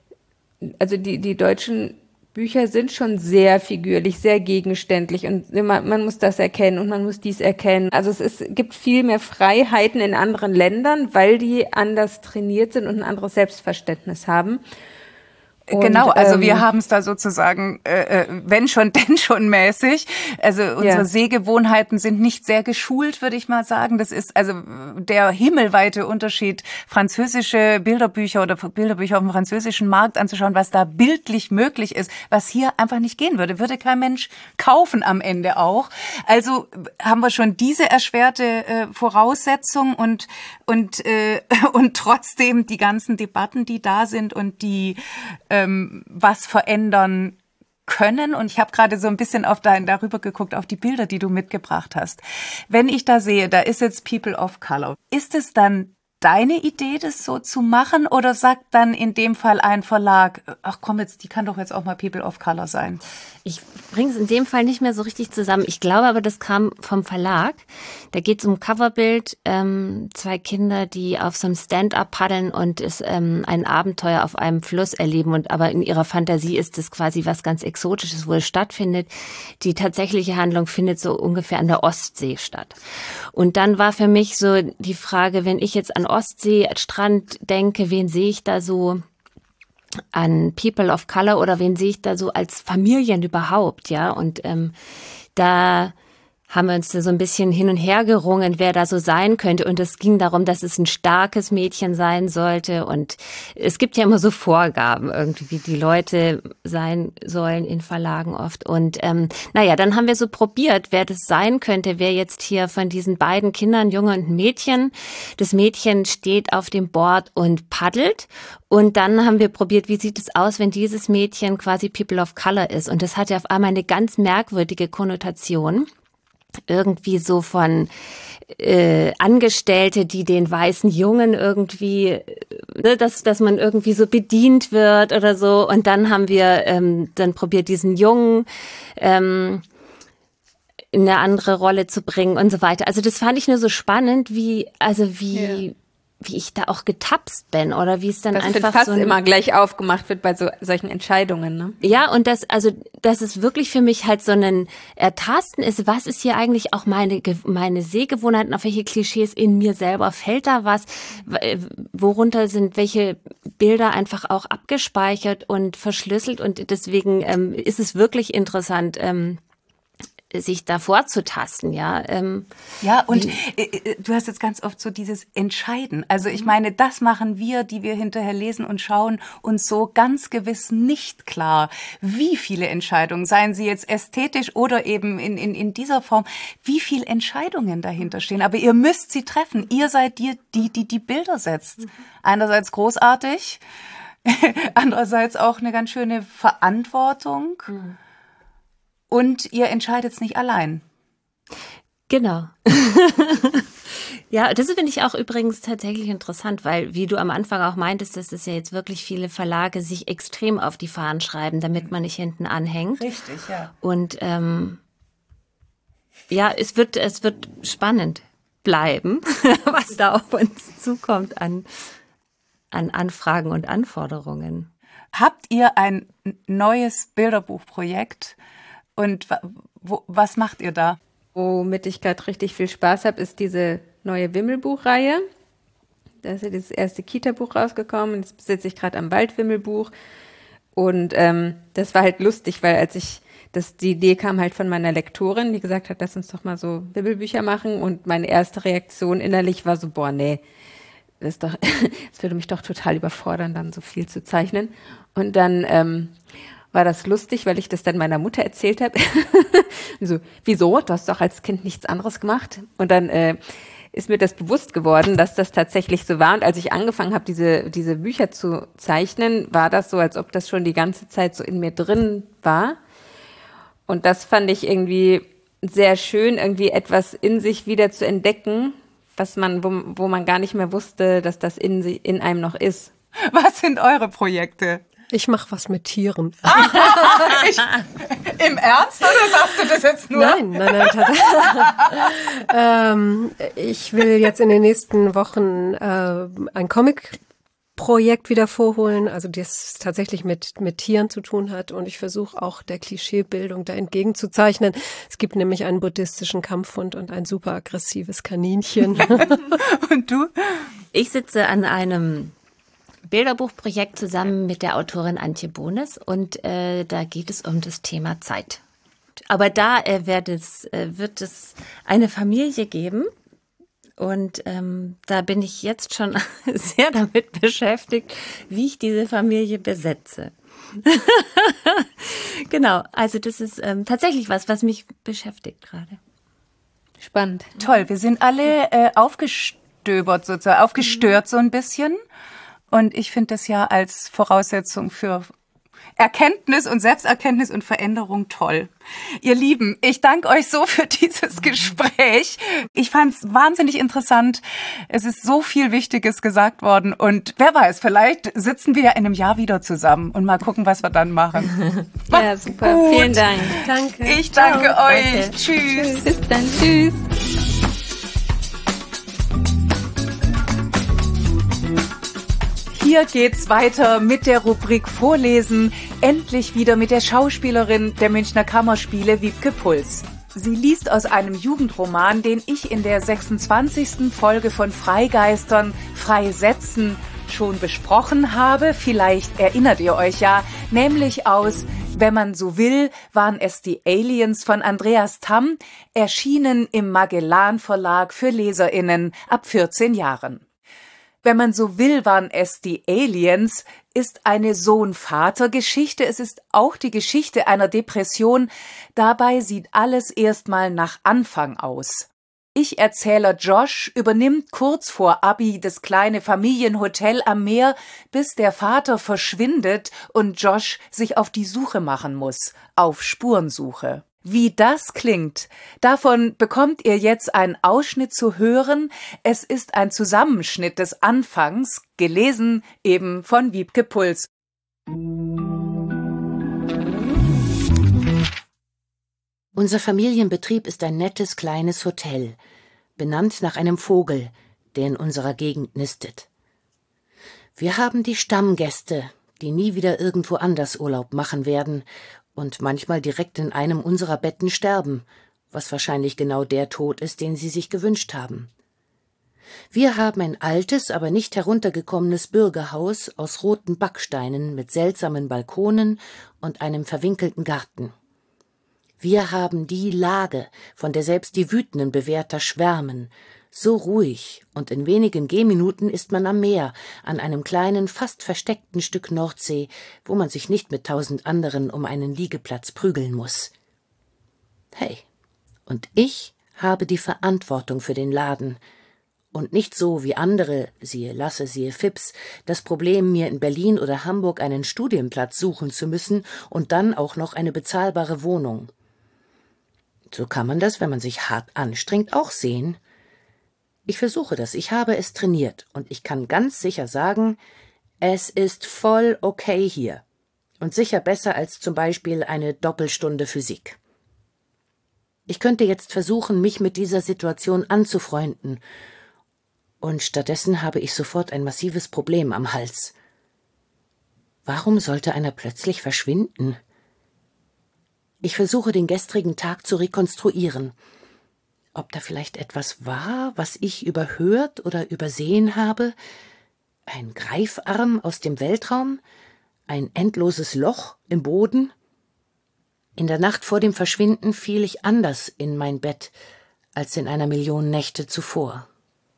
also die die deutschen Bücher sind schon sehr figürlich, sehr gegenständlich und immer, man muss das erkennen und man muss dies erkennen. Also es ist, gibt viel mehr Freiheiten in anderen Ländern, weil die anders trainiert sind und ein anderes Selbstverständnis haben. Und, genau, also ähm, wir haben es da sozusagen, äh, wenn schon, denn schon mäßig. Also unsere Ja. Sehgewohnheiten sind nicht sehr geschult, würde ich mal sagen. Das ist also der himmelweite Unterschied, französische Bilderbücher oder Bilderbücher auf dem französischen Markt anzuschauen, was da bildlich möglich ist, was hier einfach nicht gehen würde. Würde kein Mensch kaufen am Ende auch. Also haben wir schon diese erschwerte äh, Voraussetzung und und äh, und trotzdem die ganzen Debatten, die da sind und die ähm, was verändern können. Und ich habe gerade so ein bisschen auf dein, darüber geguckt, auf die Bilder, die du mitgebracht hast. Wenn ich da sehe, da ist jetzt People of Color. Ist es dann deine Idee, das so zu machen? Oder sagt dann in dem Fall ein Verlag, ach komm jetzt, die kann doch jetzt auch mal People of Color sein? Ich bringe es in dem Fall nicht mehr so richtig zusammen. Ich glaube aber, das kam vom Verlag. Da geht es um Coverbild, ähm, zwei Kinder, die auf so einem Stand-up paddeln und es ähm, ein Abenteuer auf einem Fluss erleben. Und aber in ihrer Fantasie ist es quasi was ganz Exotisches, wo es stattfindet. Die tatsächliche Handlung findet so ungefähr an der Ostsee statt. Und dann war für mich so die Frage, wenn ich jetzt an Ostsee, Strand denke, wen sehe ich da so an People of Color oder wen sehe ich da so als Familien überhaupt, ja? Und ähm, da haben wir uns da so ein bisschen hin und her gerungen, wer da so sein könnte. Und es ging darum, dass es ein starkes Mädchen sein sollte. Und es gibt ja immer so Vorgaben irgendwie, wie die Leute sein sollen in Verlagen oft. Und ähm, naja, dann haben wir so probiert, wer das sein könnte, wer jetzt hier von diesen beiden Kindern, Junge und Mädchen. Das Mädchen steht auf dem Board und paddelt. Und dann haben wir probiert, wie sieht es aus, wenn dieses Mädchen quasi People of Color ist. Und das hat ja auf einmal eine ganz merkwürdige Konnotation. Irgendwie so von äh, Angestellte, die den weißen Jungen irgendwie, ne, dass dass man irgendwie so bedient wird oder so. Und dann haben wir ähm, dann probiert, diesen Jungen ähm, in eine andere Rolle zu bringen und so weiter. Also das fand ich nur so spannend, wie also wie Ja. wie ich da auch getapst bin oder wie es dann dass einfach fast so ein, immer gleich aufgemacht wird bei so solchen Entscheidungen, ne? ja, und das, also, das ist wirklich für mich halt so ein Ertasten ist, was ist hier eigentlich auch meine, meine Sehgewohnheiten, auf welche Klischees in mir selber fällt da was, worunter sind welche Bilder einfach auch abgespeichert und verschlüsselt und deswegen ähm, ist es wirklich interessant, ähm, sich da vorzutasten, ja. Ähm, Ja, und äh, du hast jetzt ganz oft so dieses Entscheiden. Also ich meine, das machen wir, die wir hinterher lesen und schauen, uns so ganz gewiss nicht klar, wie viele Entscheidungen, seien sie jetzt ästhetisch oder eben in, in, in dieser Form, wie viele Entscheidungen dahinter stehen. Aber ihr müsst sie treffen. Ihr seid die, die die, die Bilder setzt. Einerseits großartig, andererseits auch eine ganz schöne Verantwortung. Mhm. Und ihr entscheidet es nicht allein. Genau. Ja, das finde ich auch übrigens tatsächlich interessant, weil, wie du am Anfang auch meintest, dass es ja jetzt wirklich viele Verlage sich extrem auf die Fahnen schreiben, damit man nicht hinten anhängt. Richtig, ja. Und ähm, ja, es wird, es wird spannend bleiben, was da auf uns zukommt an an Anfragen und Anforderungen. Habt ihr ein neues Bilderbuchprojekt und wo, was macht ihr da? Womit ich gerade richtig viel Spaß habe, ist diese neue Wimmelbuchreihe. Da ist ja das erste Kita-Buch rausgekommen. Jetzt sitze ich gerade am Waldwimmelbuch. Und ähm, das war halt lustig, weil als ich, das, die Idee kam halt von meiner Lektorin, die gesagt hat, lass uns doch mal so Wimmelbücher machen. Und meine erste Reaktion innerlich war so, boah, nee, das, ist doch, das würde mich doch total überfordern, dann so viel zu zeichnen. Und dann ähm, war das lustig, weil ich das dann meiner Mutter erzählt habe. So, wieso? Du hast doch als Kind nichts anderes gemacht. Und dann äh, ist mir das bewusst geworden, dass das tatsächlich so war. Und als ich angefangen habe, diese, diese Bücher zu zeichnen, war das so, als ob das schon die ganze Zeit so in mir drin war. Und das fand ich irgendwie sehr schön, irgendwie etwas in sich wieder zu entdecken, was man, wo, wo man gar nicht mehr wusste, dass das in, in einem noch ist. Was sind eure Projekte? Ich mache was mit Tieren. ich, Im Ernst oder sagst du das jetzt nur? Nein, nein, nein. ähm, ich will jetzt in den nächsten Wochen äh, ein Comic-Projekt wieder vorholen, also das tatsächlich mit mit Tieren zu tun hat. Und ich versuche auch der Klischeebildung da entgegenzuzeichnen. Es gibt nämlich einen buddhistischen Kampfhund und ein super aggressives Kaninchen. Und du? Ich sitze an einem Bilderbuchprojekt zusammen mit der Autorin Antje Bohnes und äh, da geht es um das Thema Zeit. Aber da äh, wird, es, äh, wird es eine Familie geben und ähm, da bin ich jetzt schon sehr damit beschäftigt, wie ich diese Familie besetze. Genau, also das ist ähm, tatsächlich was, was mich beschäftigt gerade. Spannend. Toll, wir sind alle äh, aufgestöbert sozusagen, aufgestört so ein bisschen. Und ich finde das ja als Voraussetzung für Erkenntnis und Selbsterkenntnis und Veränderung toll. Ihr Lieben, ich danke euch so für dieses Gespräch. Ich fand es wahnsinnig interessant. Es ist so viel Wichtiges gesagt worden. Und wer weiß, vielleicht sitzen wir ja in einem Jahr wieder zusammen und mal gucken, was wir dann machen. Ja, super. Gut. Vielen Dank. Danke. Ich danke Ciao. euch. Danke. Tschüss. Bis dann. Tschüss. Hier geht's weiter mit der Rubrik Vorlesen. Endlich wieder mit der Schauspielerin der Münchner Kammerspiele, Wiebke Puls. Sie liest aus einem Jugendroman, den ich in der sechsundzwanzigsten Folge von Freigeistern, Freisätzen schon besprochen habe. Vielleicht erinnert ihr euch ja, nämlich aus Wenn man so will, waren es die Aliens von Andreas Tamm, erschienen im Magellan Verlag für LeserInnen ab vierzehn Jahren. Wenn man so will, waren es die Aliens, ist eine Sohn-Vater-Geschichte. Es ist auch die Geschichte einer Depression. Dabei sieht alles erstmal nach Anfang aus. Ich-Erzähler Josh übernimmt kurz vor Abi das kleine Familienhotel am Meer, bis der Vater verschwindet und Josh sich auf die Suche machen muss, auf Spurensuche. Wie das klingt, davon bekommt ihr jetzt einen Ausschnitt zu hören. Es ist ein Zusammenschnitt des Anfangs, gelesen eben von Wiebke Puls. Unser Familienbetrieb ist ein nettes kleines Hotel, benannt nach einem Vogel, der in unserer Gegend nistet. Wir haben die Stammgäste, die nie wieder irgendwo anders Urlaub machen werden und manchmal direkt in einem unserer Betten sterben, was wahrscheinlich genau der Tod ist, den sie sich gewünscht haben. Wir haben ein altes, aber nicht heruntergekommenes Bürgerhaus aus roten Backsteinen mit seltsamen Balkonen und einem verwinkelten Garten. Wir haben die Lage, von der selbst die wütenden Bewärter schwärmen, so ruhig, und in wenigen Gehminuten ist man am Meer, an einem kleinen, fast versteckten Stück Nordsee, wo man sich nicht mit tausend anderen um einen Liegeplatz prügeln muss. Hey, und ich habe die Verantwortung für den Laden, und nicht so wie andere, siehe Lasse, siehe Fips, das Problem, mir in Berlin oder Hamburg einen Studienplatz suchen zu müssen und dann auch noch eine bezahlbare Wohnung. So kann man das, wenn man sich hart anstrengt, auch sehen. Ich versuche das, ich habe es trainiert und ich kann ganz sicher sagen, es ist voll okay hier und sicher besser als zum Beispiel eine Doppelstunde Physik. Ich könnte jetzt versuchen, mich mit dieser Situation anzufreunden Und stattdessen habe ich sofort ein massives Problem am Hals. Warum sollte einer plötzlich verschwinden? Ich versuche, den gestrigen Tag zu rekonstruieren. Ob da vielleicht etwas war, was ich überhört oder übersehen habe? Ein Greifarm aus dem Weltraum? Ein endloses Loch im Boden? In der Nacht vor dem Verschwinden fiel ich anders in mein Bett als in einer Million Nächte zuvor.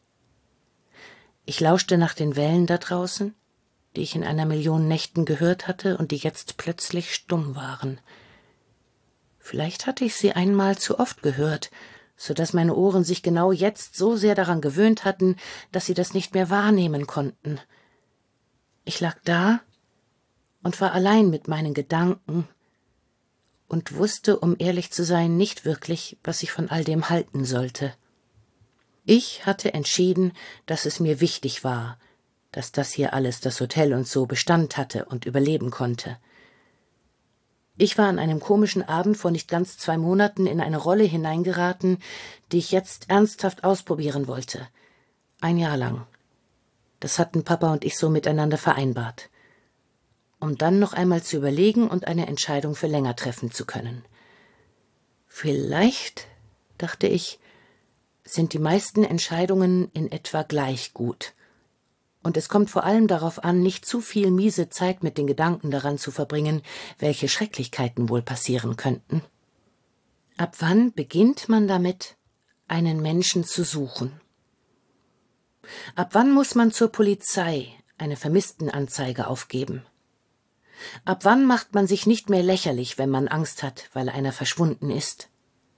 Ich lauschte nach den Wellen da draußen, die ich in einer Million Nächten gehört hatte und die jetzt plötzlich stumm waren. Vielleicht hatte ich sie einmal zu oft gehört, so dass meine Ohren sich genau jetzt so sehr daran gewöhnt hatten, dass sie das nicht mehr wahrnehmen konnten. Ich lag da und war allein mit meinen Gedanken und wusste, um ehrlich zu sein, nicht wirklich, was ich von all dem halten sollte. Ich hatte entschieden, dass es mir wichtig war, dass das hier alles, das Hotel und so, Bestand hatte und überleben konnte. Ich war an einem komischen Abend vor nicht ganz zwei Monaten in eine Rolle hineingeraten, die ich jetzt ernsthaft ausprobieren wollte. Ein Jahr lang. Das hatten Papa und ich so miteinander vereinbart. Um dann noch einmal zu überlegen und eine Entscheidung für länger treffen zu können. Vielleicht, dachte ich, sind die meisten Entscheidungen in etwa gleich gut. Und es kommt vor allem darauf an, nicht zu viel miese Zeit mit den Gedanken daran zu verbringen, welche Schrecklichkeiten wohl passieren könnten. Ab wann beginnt man damit, einen Menschen zu suchen? Ab wann muss man zur Polizei eine Vermisstenanzeige aufgeben? Ab wann macht man sich nicht mehr lächerlich, wenn man Angst hat, weil einer verschwunden ist?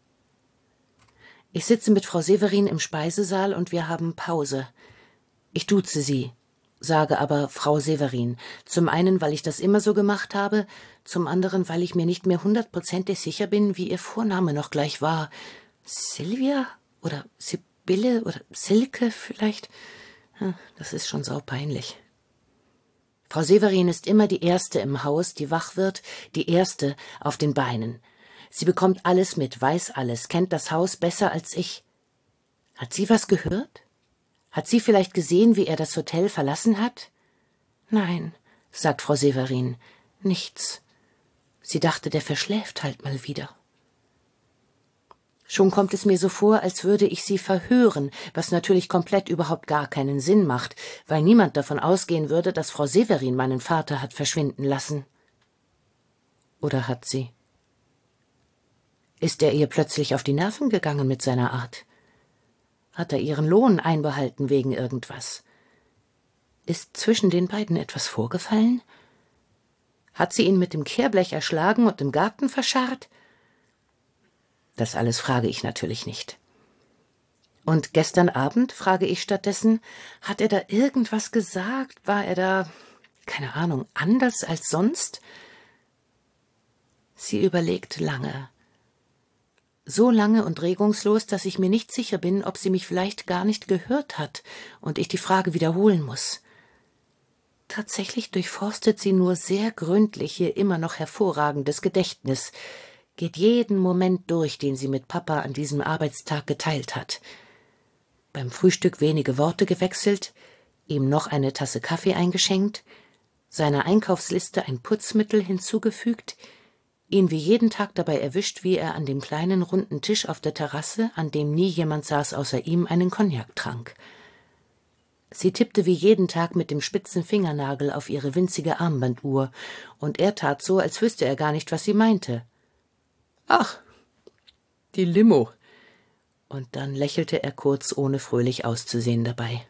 Ich sitze mit Frau Severin im Speisesaal und wir haben Pause. Ich duze sie, sage aber Frau Severin, zum einen, weil ich das immer so gemacht habe, zum anderen, weil ich mir nicht mehr hundertprozentig sicher bin, wie ihr Vorname noch gleich war. Silvia oder Sibylle oder Silke vielleicht? Das ist schon saupeinlich. Frau Severin ist immer die Erste im Haus, die wach wird, die Erste auf den Beinen. Sie bekommt alles mit, weiß alles, kennt das Haus besser als ich. Hat sie was gehört? Hat sie vielleicht gesehen, wie er das Hotel verlassen hat? Nein, sagt Frau Severin, nichts. Sie dachte, der verschläft halt mal wieder. Schon kommt es mir so vor, als würde ich sie verhören, was natürlich komplett überhaupt gar keinen Sinn macht, weil niemand davon ausgehen würde, dass Frau Severin meinen Vater hat verschwinden lassen. Oder hat sie? Ist er ihr plötzlich auf die Nerven gegangen mit seiner Art? Hat er ihren Lohn einbehalten wegen irgendwas? Ist zwischen den beiden etwas vorgefallen? Hat sie ihn mit dem Kehrblech erschlagen und im Garten verscharrt? Das alles frage ich natürlich nicht. Und gestern Abend, frage ich stattdessen, hat er da irgendwas gesagt? War er da, keine Ahnung, anders als sonst? Sie überlegt lange. So lange und regungslos, dass ich mir nicht sicher bin, ob sie mich vielleicht gar nicht gehört hat und ich die Frage wiederholen muss. Tatsächlich durchforstet sie nur sehr gründlich ihr immer noch hervorragendes Gedächtnis, geht jeden Moment durch, den sie mit Papa an diesem Arbeitstag geteilt hat. Beim Frühstück wenige Worte gewechselt, ihm noch eine Tasse Kaffee eingeschenkt, seiner Einkaufsliste ein Putzmittel hinzugefügt, ihn wie jeden Tag dabei erwischt, wie er an dem kleinen runden Tisch auf der Terrasse, an dem nie jemand saß außer ihm, einen Cognac trank. Sie tippte wie jeden Tag mit dem spitzen Fingernagel auf ihre winzige Armbanduhr, und er tat so, als wüsste er gar nicht, was sie meinte. »Ach, die Limo!« Und dann lächelte er kurz, ohne fröhlich auszusehen dabei.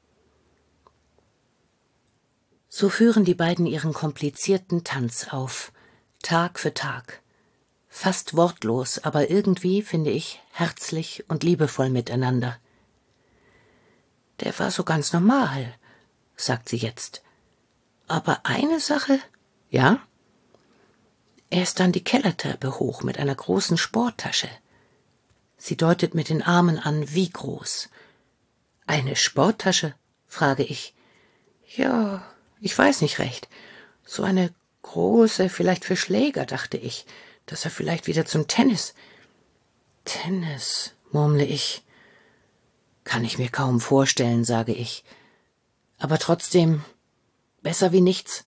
So führen die beiden ihren komplizierten Tanz auf, Tag für Tag. Fast wortlos, aber irgendwie, finde ich, herzlich und liebevoll miteinander. »Der war so ganz normal«, sagt sie jetzt. »Aber eine Sache?« »Ja?« »Er ist dann die Kellertreppe hoch mit einer großen Sporttasche.« Sie deutet mit den Armen an, wie groß. »Eine Sporttasche?« frage ich. »Ja, ich weiß nicht recht. So eine große, vielleicht für Schläger, dachte ich, dass er vielleicht wieder zum Tennis.« »Tennis«, murmle ich. Kann ich mir kaum vorstellen, sage ich. Aber trotzdem besser wie nichts.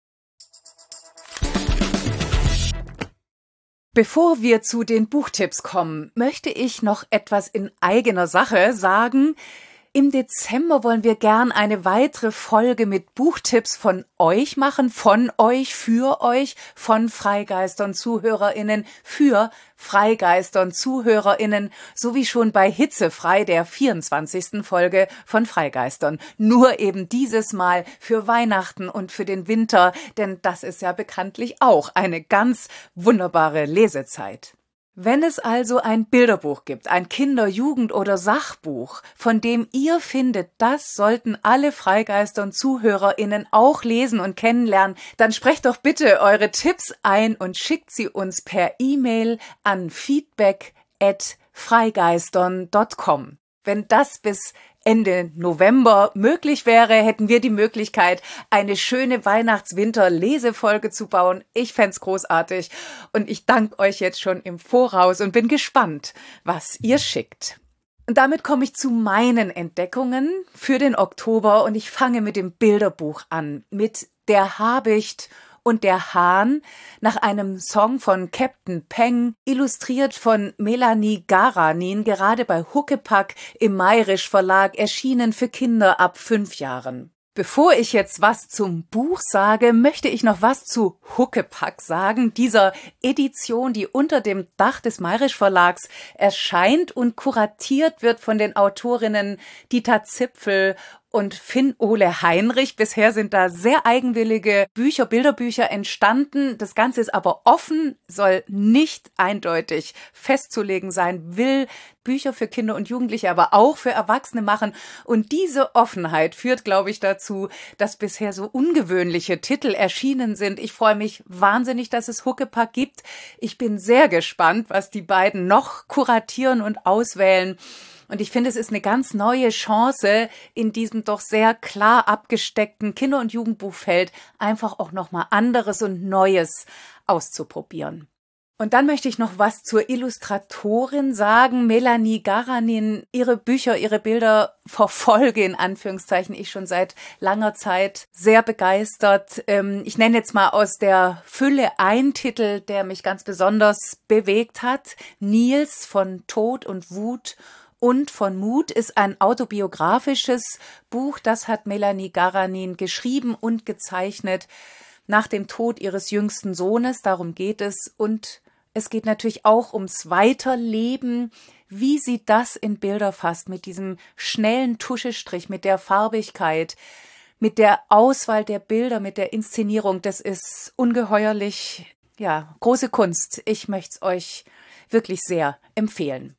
Bevor wir zu den Buchtipps kommen, möchte ich noch etwas in eigener Sache sagen. Im Dezember wollen wir gern eine weitere Folge mit Buchtipps von euch machen, von euch, für euch, von Freigeistern, ZuhörerInnen, für Freigeistern, ZuhörerInnen, so wie schon bei Hitzefrei, der vierundzwanzigsten Folge von Freigeistern. Nur eben dieses Mal für Weihnachten und für den Winter, denn das ist ja bekanntlich auch eine ganz wunderbare Lesezeit. Wenn es also ein Bilderbuch gibt, ein Kinder-, Jugend- oder Sachbuch, von dem ihr findet, das sollten alle Freigeister und ZuhörerInnen auch lesen und kennenlernen, dann sprecht doch bitte eure Tipps ein und schickt sie uns per E-Mail an feedback at freigeistern punkt com. Wenn das bis Ende November möglich wäre, hätten wir die Möglichkeit, eine schöne Weihnachts-Winter-Lesefolge zu bauen. Ich fänd's großartig und ich danke euch jetzt schon im Voraus und bin gespannt, was ihr schickt. Und damit komme ich zu meinen Entdeckungen für den Oktober und ich fange mit dem Bilderbuch an, mit Der Habicht und der Hahn, nach einem Song von Captain Peng, illustriert von Melanie Garanin, gerade bei Huckepack im Mayrisch Verlag, erschienen für Kinder ab fünf Jahren. Bevor ich jetzt was zum Buch sage, möchte ich noch was zu Huckepack sagen, dieser Edition, die unter dem Dach des Mayrisch Verlags erscheint und kuratiert wird von den Autorinnen Dieter Zipfel und Finn-Ole Heinrich. Bisher sind da sehr eigenwillige Bücher, Bilderbücher entstanden. Das Ganze ist aber offen, soll nicht eindeutig festzulegen sein, will Bücher für Kinder und Jugendliche, aber auch für Erwachsene machen. Und diese Offenheit führt, glaube ich, dazu, dass bisher so ungewöhnliche Titel erschienen sind. Ich freue mich wahnsinnig, dass es Huckepack gibt. Ich bin sehr gespannt, was die beiden noch kuratieren und auswählen. Und ich finde, es ist eine ganz neue Chance, in diesem doch sehr klar abgesteckten Kinder- und Jugendbuchfeld einfach auch nochmal anderes und Neues auszuprobieren. Und dann möchte ich noch was zur Illustratorin sagen. Melanie Garanin, ihre Bücher, ihre Bilder verfolge in Anführungszeichen ich schon seit langer Zeit sehr begeistert. Ich nenne jetzt mal aus der Fülle einen Titel, der mich ganz besonders bewegt hat. Nils von Tod und Wut und von Mut ist ein autobiografisches Buch, das hat Melanie Garanin geschrieben und gezeichnet nach dem Tod ihres jüngsten Sohnes, darum geht es. Und es geht natürlich auch ums Weiterleben, wie sie das in Bilder fasst, mit diesem schnellen Tuschestrich, mit der Farbigkeit, mit der Auswahl der Bilder, mit der Inszenierung. Das ist ungeheuerlich, ja, große Kunst. Ich möchte es euch wirklich sehr empfehlen.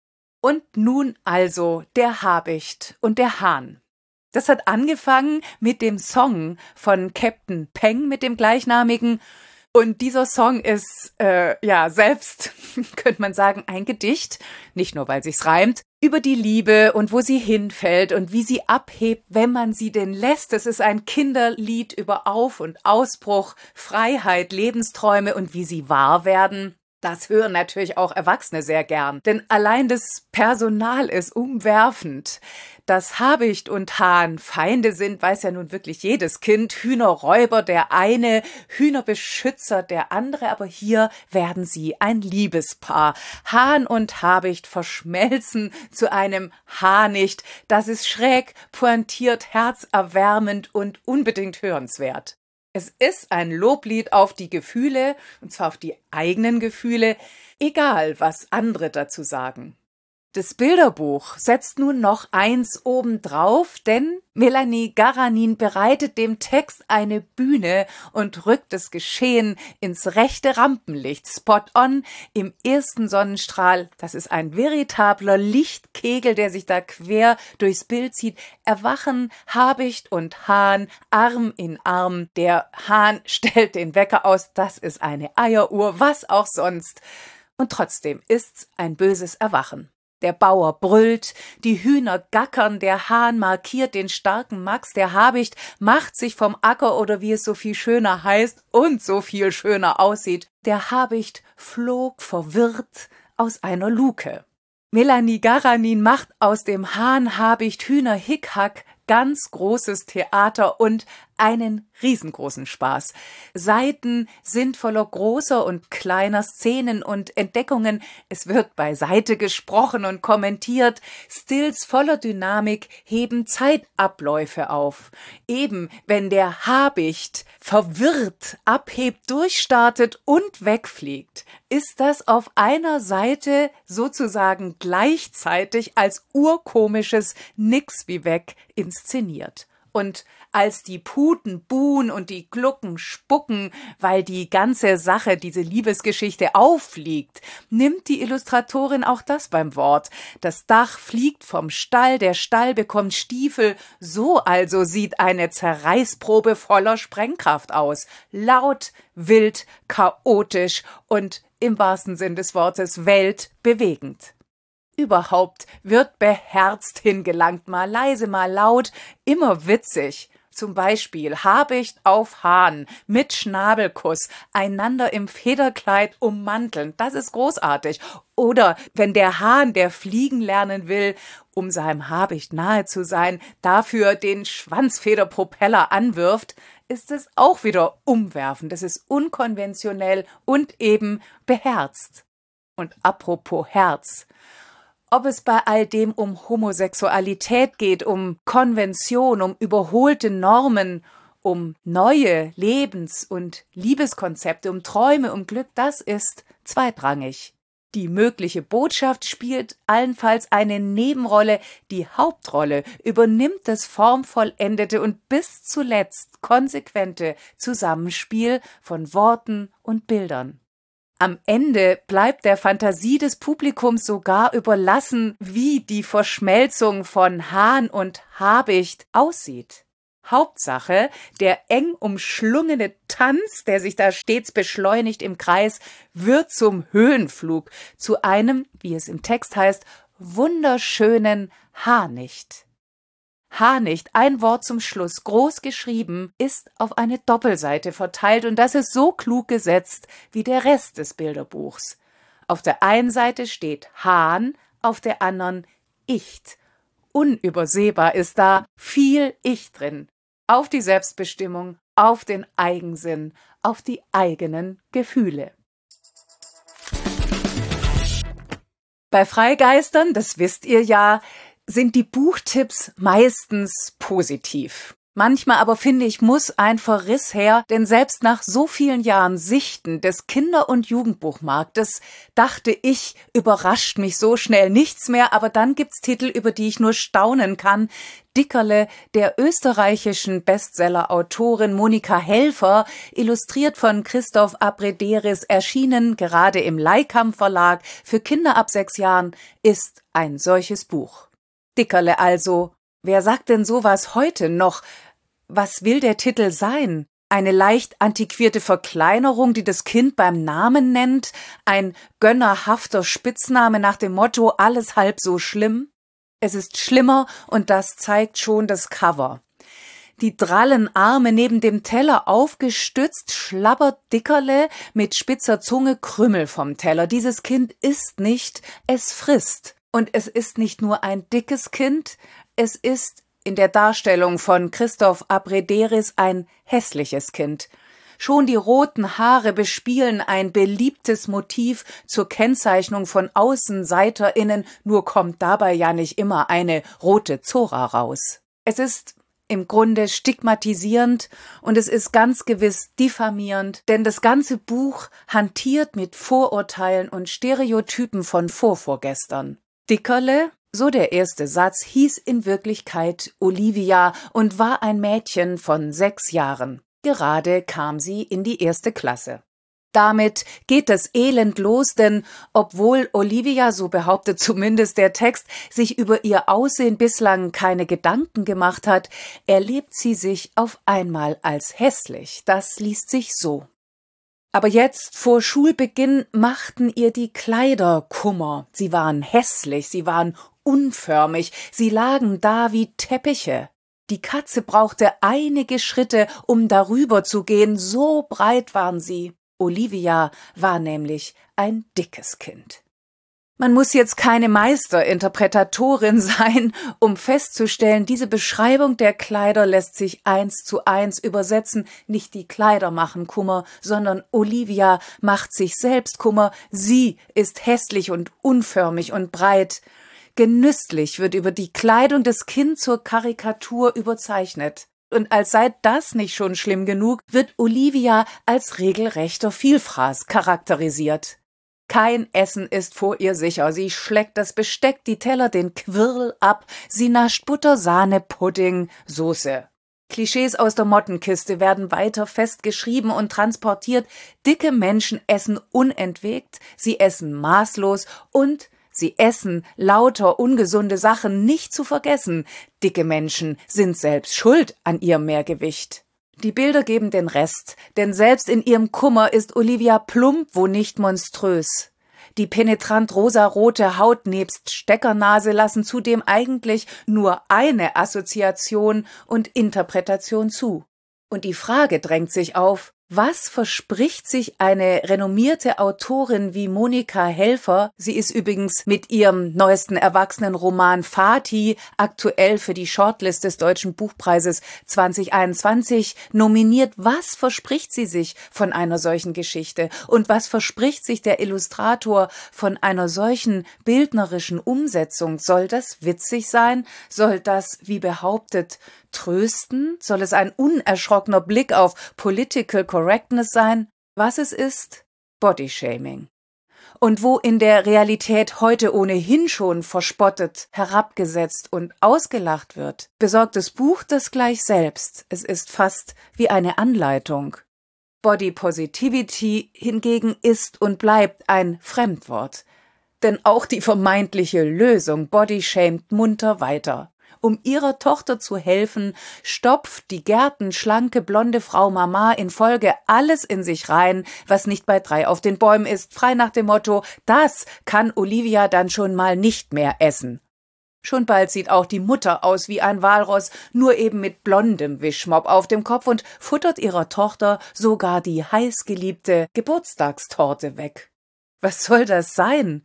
Und nun also der Habicht und der Hahn. Das hat angefangen mit dem Song von Captain Peng, mit dem gleichnamigen. Und dieser Song ist, äh, ja, selbst, könnte man sagen, ein Gedicht, nicht nur, weil sich's reimt, über die Liebe und wo sie hinfällt und wie sie abhebt, wenn man sie denn lässt. Es ist ein Kinderlied über Auf- und Ausbruch, Freiheit, Lebensträume und wie sie wahr werden. Das hören natürlich auch Erwachsene sehr gern, denn allein das Personal ist umwerfend. Dass Habicht und Hahn Feinde sind, weiß ja nun wirklich jedes Kind. Hühnerräuber der eine, Hühnerbeschützer der andere, aber hier werden sie ein Liebespaar. Hahn und Habicht verschmelzen zu einem Hahnicht. Das ist schräg, pointiert, herzerwärmend und unbedingt hörenswert. Es ist ein Loblied auf die Gefühle, und zwar auf die eigenen Gefühle, egal was andere dazu sagen. Das Bilderbuch setzt nun noch eins obendrauf, denn Melanie Garanin bereitet dem Text eine Bühne und rückt das Geschehen ins rechte Rampenlicht. Spot on im ersten Sonnenstrahl. Das ist ein veritabler Lichtkegel, der sich da quer durchs Bild zieht. Erwachen Habicht und Hahn Arm in Arm. Der Hahn stellt den Wecker aus. Das ist eine Eieruhr, was auch sonst. Und trotzdem ist's ein böses Erwachen. Der Bauer brüllt, die Hühner gackern, der Hahn markiert den starken Max, der Habicht macht sich vom Acker oder wie es so viel schöner heißt und so viel schöner aussieht. Der Habicht flog verwirrt aus einer Luke. Melanie Garanin macht aus dem Hahn, Habicht, Hühner, Hickhack ganz großes Theater und einen riesengroßen Spaß. Seiten sind voller großer und kleiner Szenen und Entdeckungen. Es wird beiseite gesprochen und kommentiert. Stills voller Dynamik heben Zeitabläufe auf. Eben, wenn der Habicht verwirrt abhebt, durchstartet und wegfliegt, ist das auf einer Seite sozusagen gleichzeitig als urkomisches Nix wie weg inszeniert. Und als die Puten buhen und die Glucken spucken, weil die ganze Sache, diese Liebesgeschichte auffliegt, nimmt die Illustratorin auch das beim Wort. Das Dach fliegt vom Stall, der Stall bekommt Stiefel. So also sieht eine Zerreißprobe voller Sprengkraft aus. Laut, wild, chaotisch und im wahrsten Sinn des Wortes weltbewegend. Überhaupt wird beherzt hingelangt, mal leise, mal laut, immer witzig. Zum Beispiel Habicht auf Hahn mit Schnabelkuss, einander im Federkleid ummanteln, das ist großartig. Oder wenn der Hahn, der fliegen lernen will, um seinem Habicht nahe zu sein, dafür den Schwanzfederpropeller anwirft, ist es auch wieder umwerfend, das ist unkonventionell und eben beherzt. Und apropos Herz. Ob es bei all dem um Homosexualität geht, um Konvention, um überholte Normen, um neue Lebens- und Liebeskonzepte, um Träume, um Glück, das ist zweitrangig. Die mögliche Botschaft spielt allenfalls eine Nebenrolle, die Hauptrolle übernimmt das formvollendete und bis zuletzt konsequente Zusammenspiel von Worten und Bildern. Am Ende bleibt der Fantasie des Publikums sogar überlassen, wie die Verschmelzung von Hahn und Habicht aussieht. Hauptsache, der eng umschlungene Tanz, der sich da stets beschleunigt im Kreis, wird zum Höhenflug, zu einem, wie es im Text heißt, wunderschönen Haarnicht. Haarnicht, ein Wort zum Schluss, groß geschrieben, ist auf eine Doppelseite verteilt und das ist so klug gesetzt wie der Rest des Bilderbuchs. Auf der einen Seite steht Hahn, auf der anderen Icht. Unübersehbar ist da viel Ich drin. Auf die Selbstbestimmung, auf den Eigensinn, auf die eigenen Gefühle. Bei Freigeistern, das wisst ihr ja, sind die Buchtipps meistens positiv. Manchmal aber, finde ich, muss ein Verriss her, denn selbst nach so vielen Jahren Sichten des Kinder- und Jugendbuchmarktes dachte ich, überrascht mich so schnell nichts mehr, aber dann gibt's Titel, über die ich nur staunen kann. Dickerle der österreichischen Bestseller-Autorin Monika Helfer, illustriert von Christoph Abrederis, erschienen gerade im Leikam Verlag für Kinder ab sechs Jahren, ist ein solches Buch. Dickerle also. Wer sagt denn sowas heute noch? Was will der Titel sein? Eine leicht antiquierte Verkleinerung, die das Kind beim Namen nennt? Ein gönnerhafter Spitzname nach dem Motto, alles halb so schlimm? Es ist schlimmer und das zeigt schon das Cover. Die drallen Arme neben dem Teller aufgestützt, schlabbert Dickerle mit spitzer Zunge Krümel vom Teller. Dieses Kind isst nicht, es frisst. Und es ist nicht nur ein dickes Kind, es ist in der Darstellung von Christoph Abrederis ein hässliches Kind. Schon die roten Haare bespielen ein beliebtes Motiv zur Kennzeichnung von AußenseiterInnen, nur kommt dabei ja nicht immer eine rote Zora raus. Es ist im Grunde stigmatisierend und es ist ganz gewiss diffamierend, denn das ganze Buch hantiert mit Vorurteilen und Stereotypen von Vorvorgestern. Dickerle, so der erste Satz, hieß in Wirklichkeit Olivia und war ein Mädchen von sechs Jahren. Gerade kam sie in die erste Klasse. Damit geht das Elend los, denn obwohl Olivia, so behauptet zumindest der Text, sich über ihr Aussehen bislang keine Gedanken gemacht hat, erlebt sie sich auf einmal als hässlich. Das liest sich so. Aber jetzt, vor Schulbeginn, machten ihr die Kleider Kummer. Sie waren hässlich, sie waren unförmig, sie lagen da wie Teppiche. Die Katze brauchte einige Schritte, um darüber zu gehen, so breit waren sie. Olivia war nämlich ein dickes Kind. Man muss jetzt keine Meisterinterpretatorin sein, um festzustellen, diese Beschreibung der Kleider lässt sich eins zu eins übersetzen. Nicht die Kleider machen Kummer, sondern Olivia macht sich selbst Kummer. Sie ist hässlich und unförmig und breit. Genüsslich wird über die Kleidung des Kind zur Karikatur überzeichnet. Und als sei das nicht schon schlimm genug, wird Olivia als regelrechter Vielfraß charakterisiert. Kein Essen ist vor ihr sicher. Sie schleckt das Besteck, die Teller, den Quirl ab. Sie nascht Butter, Sahne, Pudding, Soße. Klischees aus der Mottenkiste werden weiter festgeschrieben und transportiert. Dicke Menschen essen unentwegt, sie essen maßlos und sie essen lauter ungesunde Sachen, nicht zu vergessen. Dicke Menschen sind selbst schuld an ihrem Mehrgewicht. Die Bilder geben den Rest, denn selbst in ihrem Kummer ist Olivia plump, wo nicht monströs. Die penetrant rosarote Haut nebst Steckernase lassen zudem eigentlich nur eine Assoziation und Interpretation zu. Und die Frage drängt sich auf: Was verspricht sich eine renommierte Autorin wie Monika Helfer, sie ist übrigens mit ihrem neuesten Erwachsenenroman Fatih aktuell für die Shortlist des Deutschen Buchpreises zwanzig einundzwanzig nominiert, was verspricht sie sich von einer solchen Geschichte? Und was verspricht sich der Illustrator von einer solchen bildnerischen Umsetzung? Soll das witzig sein? Soll das, wie behauptet, trösten? Soll es ein unerschrockener Blick auf Political Correctness sein? Was es ist? Bodyshaming. Und wo in der Realität heute ohnehin schon verspottet, herabgesetzt und ausgelacht wird, besorgt das Buch das gleich selbst. Es ist fast wie eine Anleitung. Body Positivity hingegen ist und bleibt ein Fremdwort. Denn auch die vermeintliche Lösung bodyshamed munter weiter. Um ihrer Tochter zu helfen, stopft die gärtenschlanke blonde Frau Mama in Folge alles in sich rein, was nicht bei drei auf den Bäumen ist, frei nach dem Motto: Das kann Olivia dann schon mal nicht mehr essen. Schon bald sieht auch die Mutter aus wie ein Walross, nur eben mit blondem Wischmopp auf dem Kopf und futtert ihrer Tochter sogar die heißgeliebte Geburtstagstorte weg. Was soll das sein?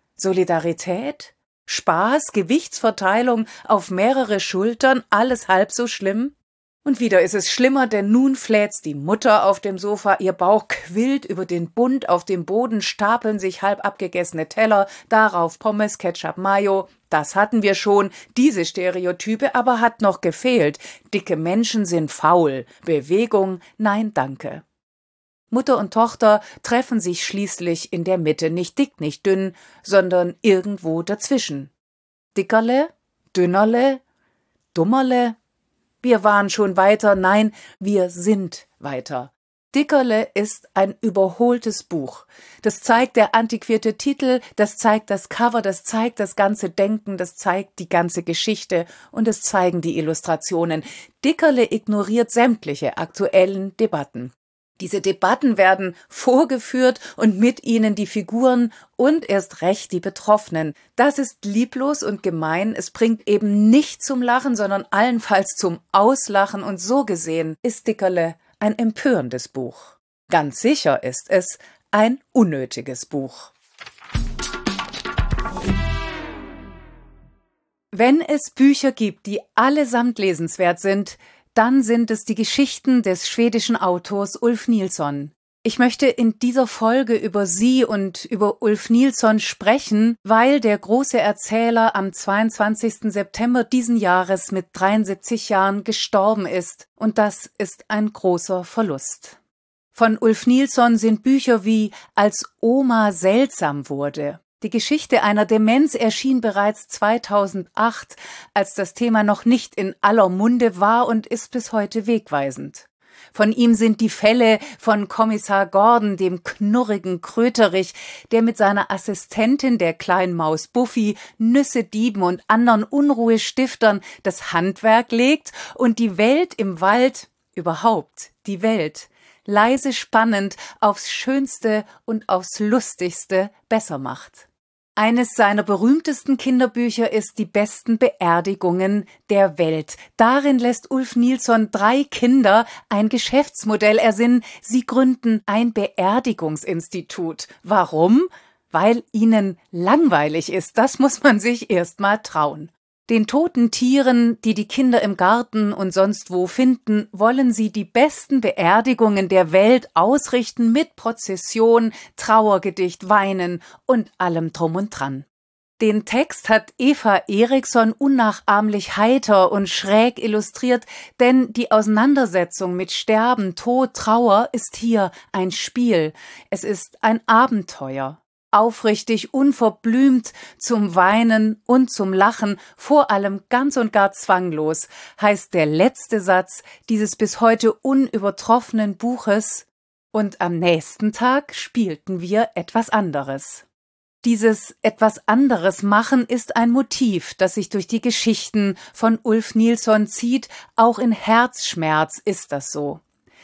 Solidarität? Spaß, Gewichtsverteilung auf mehrere Schultern, alles halb so schlimm? Und wieder ist es schlimmer, denn nun fläzt die Mutter auf dem Sofa, ihr Bauch quillt über den Bund, auf dem Boden stapeln sich halb abgegessene Teller, darauf Pommes, Ketchup, Mayo. Das hatten wir schon, diese Stereotype aber hat noch gefehlt. Dicke Menschen sind faul, Bewegung, nein, danke. Mutter und Tochter treffen sich schließlich in der Mitte, nicht dick, nicht dünn, sondern irgendwo dazwischen. Dickerle, dünnerle, dummerle? Wir waren schon weiter, nein, wir sind weiter. Dickerle ist ein überholtes Buch. Das zeigt der antiquierte Titel, das zeigt das Cover, das zeigt das ganze Denken, das zeigt die ganze Geschichte und es zeigen die Illustrationen. Dickerle ignoriert sämtliche aktuellen Debatten. Diese Debatten werden vorgeführt und mit ihnen die Figuren und erst recht die Betroffenen. Das ist lieblos und gemein. Es bringt eben nicht zum Lachen, sondern allenfalls zum Auslachen. Und so gesehen ist Dickerle ein empörendes Buch. Ganz sicher ist es ein unnötiges Buch. Wenn es Bücher gibt, die allesamt lesenswert sind, dann sind es die Geschichten des schwedischen Autors Ulf Nilsson. Ich möchte in dieser Folge über sie und über Ulf Nilsson sprechen, weil der große Erzähler am zweiundzwanzigsten September diesen Jahres mit dreiundsiebzig Jahren gestorben ist. Und das ist ein großer Verlust. Von Ulf Nilsson sind Bücher wie Als Oma seltsam wurde. Die Geschichte einer Demenz erschien bereits zweitausendacht, als das Thema noch nicht in aller Munde war und ist bis heute wegweisend. Von ihm sind die Fälle von Kommissar Gordon, dem knurrigen Kröterich, der mit seiner Assistentin, der kleinen Maus Buffy, Nüsse Dieben und anderen Unruhestiftern das Handwerk legt und die Welt im Wald, überhaupt die Welt, leise spannend aufs Schönste und aufs Lustigste besser macht. Eines seiner berühmtesten Kinderbücher ist Die besten Beerdigungen der Welt. Darin lässt Ulf Nilsson drei Kinder ein Geschäftsmodell ersinnen. Sie gründen ein Beerdigungsinstitut. Warum? weil ihnen langweilig ist. Das muss man sich erst mal trauen. Den toten Tieren, die die Kinder im Garten und sonst wo finden, wollen sie die besten Beerdigungen der Welt ausrichten mit Prozession, Trauergedicht, Weinen und allem drum und dran. Den Text hat Eva Eriksson unnachahmlich heiter und schräg illustriert, denn die Auseinandersetzung mit Sterben, Tod, Trauer ist hier ein Spiel. Es ist ein Abenteuer. Aufrichtig, unverblümt, zum Weinen und zum Lachen, vor allem ganz und gar zwanglos, heißt der letzte Satz dieses bis heute unübertroffenen Buches. Und am nächsten Tag spielten wir etwas anderes. Dieses etwas anderes machen ist ein Motiv, das sich durch die Geschichten von Ulf Nilsson zieht. Auch in Herzschmerz ist das so.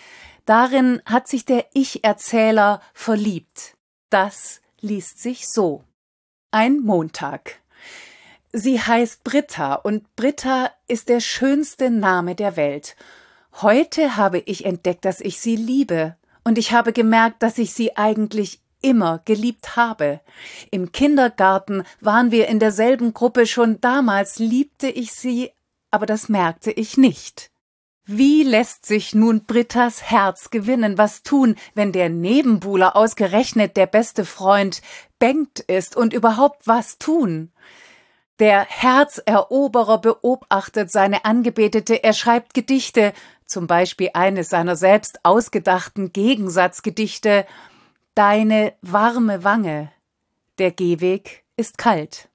Darin hat sich der Ich-Erzähler verliebt. Das liest sich so. Ein Montag. Sie heißt Britta und Britta ist der schönste Name der Welt. Heute habe ich entdeckt, dass ich sie liebe und ich habe gemerkt, dass ich sie eigentlich immer geliebt habe. Im Kindergarten waren wir in derselben Gruppe, schon damals liebte ich sie, aber das merkte ich nicht. Wie lässt sich nun Brittas Herz gewinnen? Was tun, wenn der Nebenbuhler ausgerechnet der beste Freund Bengt ist? Und überhaupt was tun? Der Herzeroberer beobachtet seine Angebetete, er schreibt Gedichte, zum Beispiel eines seiner selbst ausgedachten Gegensatzgedichte: Deine warme Wange, der Gehweg ist kalt.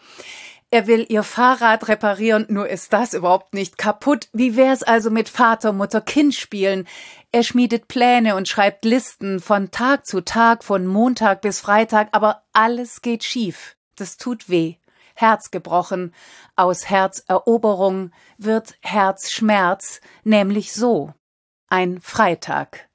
Er will ihr Fahrrad reparieren, nur ist das überhaupt nicht kaputt. Wie wär's also mit Vater, Mutter, Kind spielen? Er schmiedet Pläne und schreibt Listen von Tag zu Tag, von Montag bis Freitag, aber alles geht schief. Das tut weh. Herz gebrochen. Aus Herzeroberung wird Herzschmerz, nämlich so. Ein Freitag.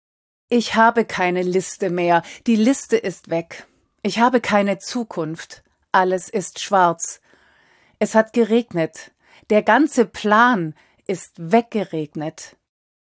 Ich habe keine Liste mehr. Die Liste ist weg. Ich habe keine Zukunft. Alles ist schwarz. Es hat geregnet. Der ganze Plan ist weggeregnet.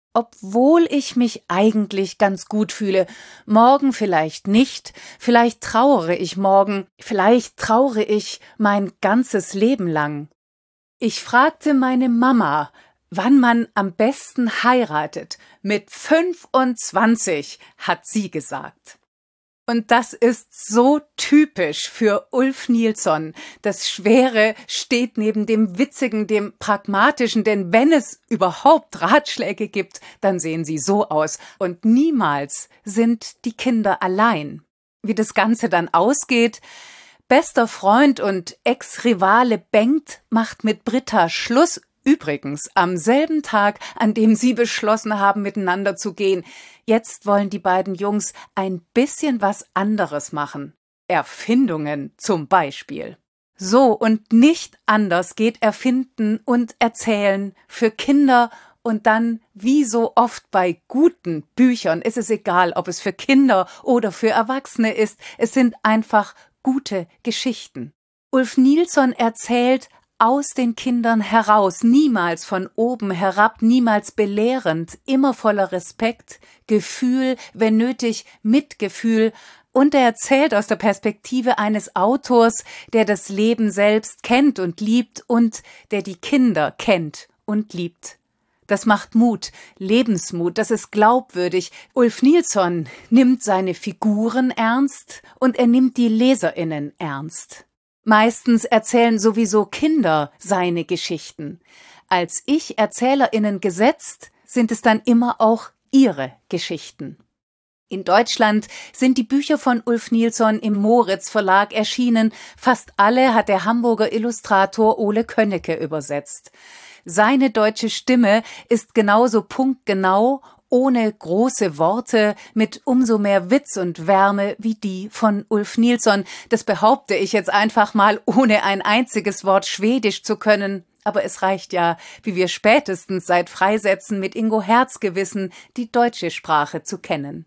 Obwohl ich mich eigentlich ganz gut fühle. Morgen vielleicht nicht. Vielleicht trauere ich morgen. Vielleicht trauere ich mein ganzes Leben lang. Ich fragte meine Mama, wann man am besten heiratet. Mit fünfundzwanzig, hat sie gesagt. Und das ist so typisch für Ulf Nilsson. Das Schwere steht neben dem Witzigen, dem Pragmatischen, denn wenn es überhaupt Ratschläge gibt, dann sehen sie so aus. Und niemals sind die Kinder allein. Wie das Ganze dann ausgeht: Bester Freund und Ex-Rivale Bengt macht mit Britta Schluss. Übrigens am selben Tag, an dem sie beschlossen haben, miteinander zu gehen. Jetzt wollen die beiden Jungs ein bisschen was anderes machen. Erfindungen zum Beispiel. So und nicht anders geht Erfinden und Erzählen für Kinder. Und dann, wie so oft bei guten Büchern, ist es egal, ob es für Kinder oder für Erwachsene ist. Es sind einfach gute Geschichten. Ulf Nilsson erzählt aus den Kindern heraus, niemals von oben herab, niemals belehrend, immer voller Respekt, Gefühl, wenn nötig Mitgefühl, und er erzählt aus der Perspektive eines Autors, der das Leben selbst kennt und liebt und der die Kinder kennt und liebt. Das macht Mut, Lebensmut, das ist glaubwürdig. Ulf Nilsson nimmt seine Figuren ernst und er nimmt die LeserInnen ernst. Meistens erzählen sowieso Kinder seine Geschichten. Als Ich-ErzählerInnen gesetzt sind es dann immer auch ihre Geschichten. In Deutschland sind die Bücher von Ulf Nilsson im Moritz Verlag erschienen. Fast alle hat der Hamburger Illustrator Ole Könnecke übersetzt. Seine deutsche Stimme ist genauso punktgenau, ohne große Worte, mit umso mehr Witz und Wärme wie die von Ulf Nilsson. Das behaupte ich jetzt einfach mal, ohne ein einziges Wort Schwedisch zu können. Aber es reicht ja, wie wir spätestens seit Freisätzen mit Ingo Herz wissen, die deutsche Sprache zu kennen.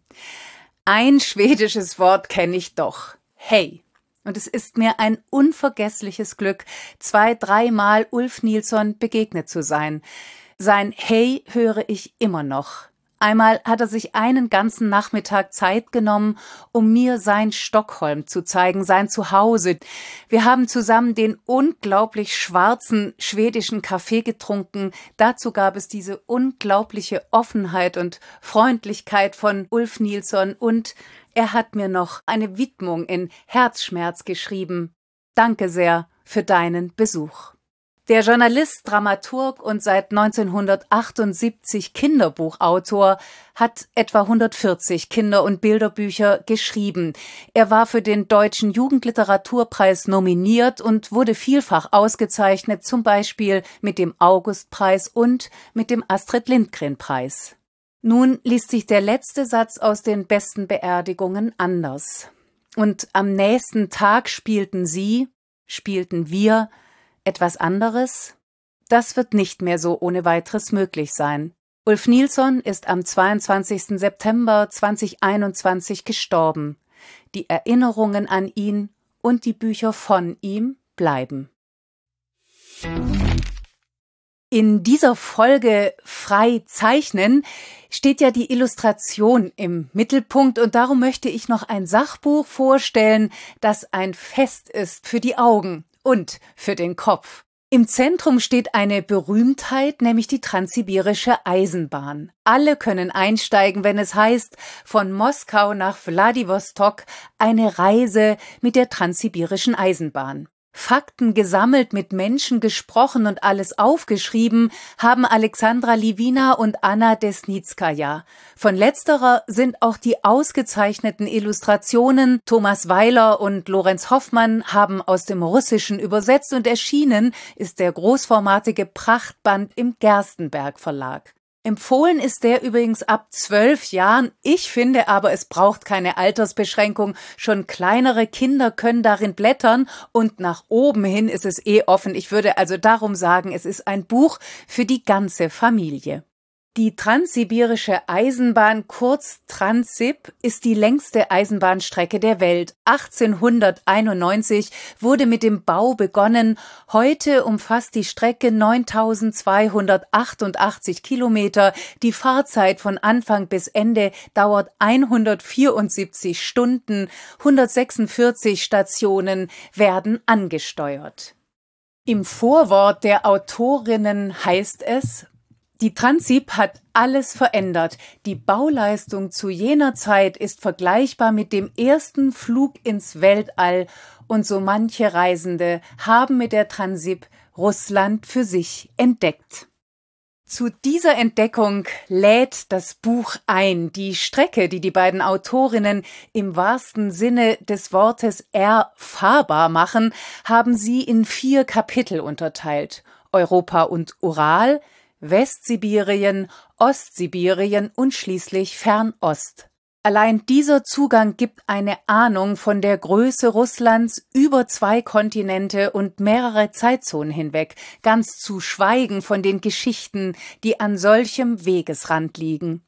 Ein schwedisches Wort kenne ich doch. Hey. Und es ist mir ein unvergessliches Glück, zwei, dreimal Ulf Nilsson begegnet zu sein. Sein Hey höre ich immer noch. Einmal hat er sich einen ganzen Nachmittag Zeit genommen, um mir sein Stockholm zu zeigen, sein Zuhause. Wir haben zusammen den unglaublich schwarzen schwedischen Kaffee getrunken. Dazu gab es diese unglaubliche Offenheit und Freundlichkeit von Ulf Nilsson und er hat mir noch eine Widmung in Herzschmerz geschrieben. Danke sehr für deinen Besuch. Der Journalist, Dramaturg und seit neunzehnhundertachtundsiebzig Kinderbuchautor hat etwa hundertvierzig Kinder- und Bilderbücher geschrieben. Er war für den Deutschen Jugendliteraturpreis nominiert und wurde vielfach ausgezeichnet, zum Beispiel mit dem Augustpreis und mit dem Astrid-Lindgren-Preis. Nun liest sich der letzte Satz aus den besten Beerdigungen anders. Und am nächsten Tag spielten sie, spielten wir, etwas anderes? Das wird nicht mehr so ohne weiteres möglich sein. Ulf Nilsson ist am zweiundzwanzigsten September zweitausendeinundzwanzig gestorben. Die Erinnerungen an ihn und die Bücher von ihm bleiben. In dieser Folge Frei zeichnen steht ja die Illustration im Mittelpunkt und darum möchte ich noch ein Sachbuch vorstellen, das ein Fest ist für die Augen und für den Kopf. Im Zentrum steht eine Berühmtheit, nämlich die Transsibirische Eisenbahn. Alle können einsteigen, wenn es heißt, von Moskau nach Wladiwostok eine Reise mit der Transsibirischen Eisenbahn. Fakten gesammelt, mit Menschen gesprochen und alles aufgeschrieben haben Alexandra Livina und Anna Desnitskaja. Von letzterer sind auch die ausgezeichneten Illustrationen. Thomas Weiler und Lorenz Hoffmann haben aus dem Russischen übersetzt und erschienen ist der großformatige Prachtband im Gerstenberg Verlag. Empfohlen ist der übrigens ab zwölf Jahren. Ich finde aber, es braucht keine Altersbeschränkung. Schon kleinere Kinder können darin blättern und nach oben hin ist es eh offen. Ich würde also darum sagen, es ist ein Buch für die ganze Familie. Die Transsibirische Eisenbahn, kurz Transsib, ist die längste Eisenbahnstrecke der Welt. achtzehnhunderteinundneunzig wurde mit dem Bau begonnen. Heute umfasst die Strecke neuntausendzweihundertachtundachtzig Kilometer. Die Fahrzeit von Anfang bis Ende dauert hundertvierundsiebzig Stunden. hundertsechsundvierzig Stationen werden angesteuert. Im Vorwort der Autorinnen heißt es: Die Transsib hat alles verändert. Die Bauleistung zu jener Zeit ist vergleichbar mit dem ersten Flug ins Weltall und so manche Reisende haben mit der Transsib Russland für sich entdeckt. Zu dieser Entdeckung lädt das Buch ein. Die Strecke, die die beiden Autorinnen im wahrsten Sinne des Wortes erfahrbar machen, haben sie in vier Kapitel unterteilt. Europa und Ural, Westsibirien, Ostsibirien und schließlich Fernost. Allein dieser Zugang gibt eine Ahnung von der Größe Russlands über zwei Kontinente und mehrere Zeitzonen hinweg, ganz zu schweigen von den Geschichten, die an solchem Wegesrand liegen.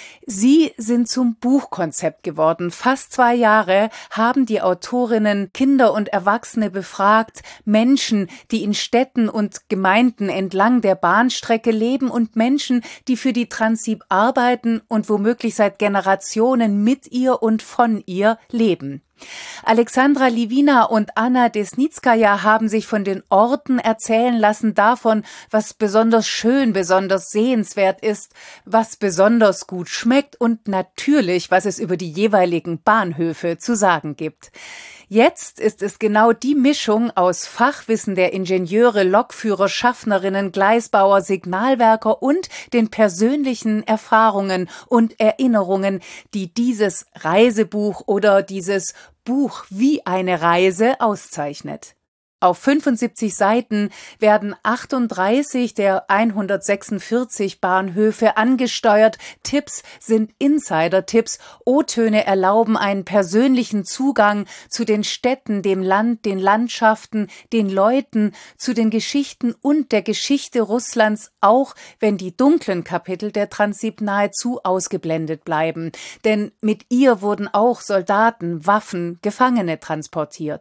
Sie sind zum Buchkonzept geworden. Fast zwei Jahre haben die Autorinnen Kinder und Erwachsene befragt, Menschen, die in Städten und Gemeinden entlang der Bahnstrecke leben und Menschen, die für die Transsib arbeiten und womöglich seit Generationen mit ihr und von ihr leben. Alexandra Livina und Anna Desnitskaja haben sich von den Orten erzählen lassen, davon, was besonders schön, besonders sehenswert ist, was besonders gut schmeckt und natürlich, was es über die jeweiligen Bahnhöfe zu sagen gibt. Jetzt ist es genau die Mischung aus Fachwissen der Ingenieure, Lokführer, Schaffnerinnen, Gleisbauer, Signalwerker und den persönlichen Erfahrungen und Erinnerungen, die dieses Reisebuch oder dieses Buch wie eine Reise auszeichnet. Auf fünfundsiebzig Seiten werden achtunddreißig der hundertsechsundvierzig Bahnhöfe angesteuert. Tipps sind Insider-Tipps. O-Töne erlauben einen persönlichen Zugang zu den Städten, dem Land, den Landschaften, den Leuten, zu den Geschichten und der Geschichte Russlands, auch wenn die dunklen Kapitel der Transsib nahezu ausgeblendet bleiben. Denn mit ihr wurden auch Soldaten, Waffen, Gefangene transportiert.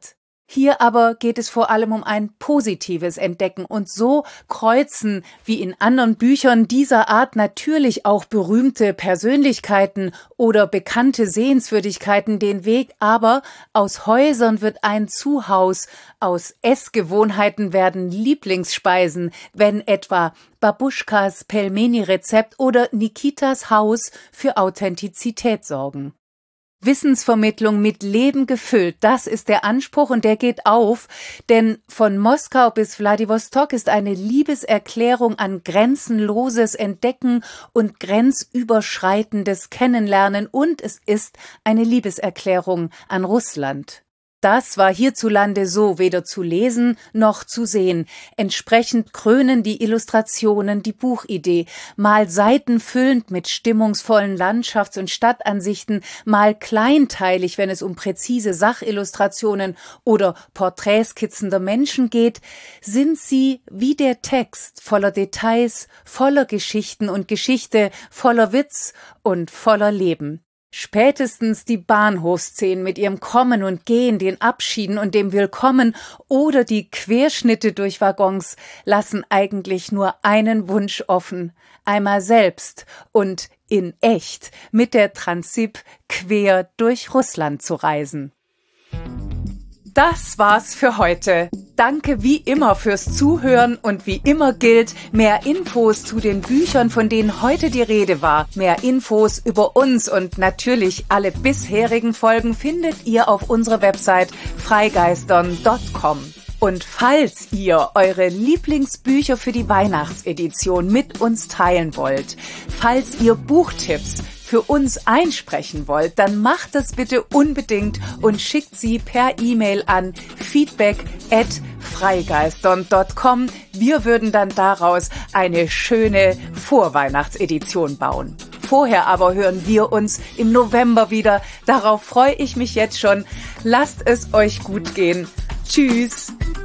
Hier aber geht es vor allem um ein positives Entdecken und so kreuzen, wie in anderen Büchern dieser Art, natürlich auch berühmte Persönlichkeiten oder bekannte Sehenswürdigkeiten den Weg, aber aus Häusern wird ein Zuhaus, aus Essgewohnheiten werden Lieblingsspeisen, wenn etwa Babuschkas Pelmeni-Rezept oder Nikitas Haus für Authentizität sorgen. Wissensvermittlung mit Leben gefüllt, das ist der Anspruch und der geht auf, denn von Moskau bis Wladiwostok ist eine Liebeserklärung an grenzenloses Entdecken und grenzüberschreitendes Kennenlernen und es ist eine Liebeserklärung an Russland. Das war hierzulande so weder zu lesen noch zu sehen. Entsprechend krönen die Illustrationen die Buchidee, mal seitenfüllend mit stimmungsvollen Landschafts- und Stadtansichten, mal kleinteilig, wenn es um präzise Sachillustrationen oder Porträtskizzen Menschen geht, sind sie wie der Text voller Details, voller Geschichten und Geschichte, voller Witz und voller Leben. Spätestens die Bahnhofsszenen mit ihrem Kommen und Gehen, den Abschieden und dem Willkommen oder die Querschnitte durch Waggons lassen eigentlich nur einen Wunsch offen, einmal selbst und in echt mit der Transip quer durch Russland zu reisen. Das war's für heute. Danke wie immer fürs Zuhören und wie immer gilt, mehr Infos zu den Büchern, von denen heute die Rede war, mehr Infos über uns und natürlich alle bisherigen Folgen findet ihr auf unserer Website freigeistern punkt com. Und falls ihr eure Lieblingsbücher für die Weihnachtsedition mit uns teilen wollt, falls ihr Buchtipps für uns einsprechen wollt, dann macht das bitte unbedingt und schickt sie per E-Mail an feedback at freigeistern punkt com. Wir würden dann daraus eine schöne Vorweihnachtsedition bauen. Vorher aber hören wir uns im November wieder. Darauf freue ich mich jetzt schon. Lasst es euch gut gehen. Tschüss.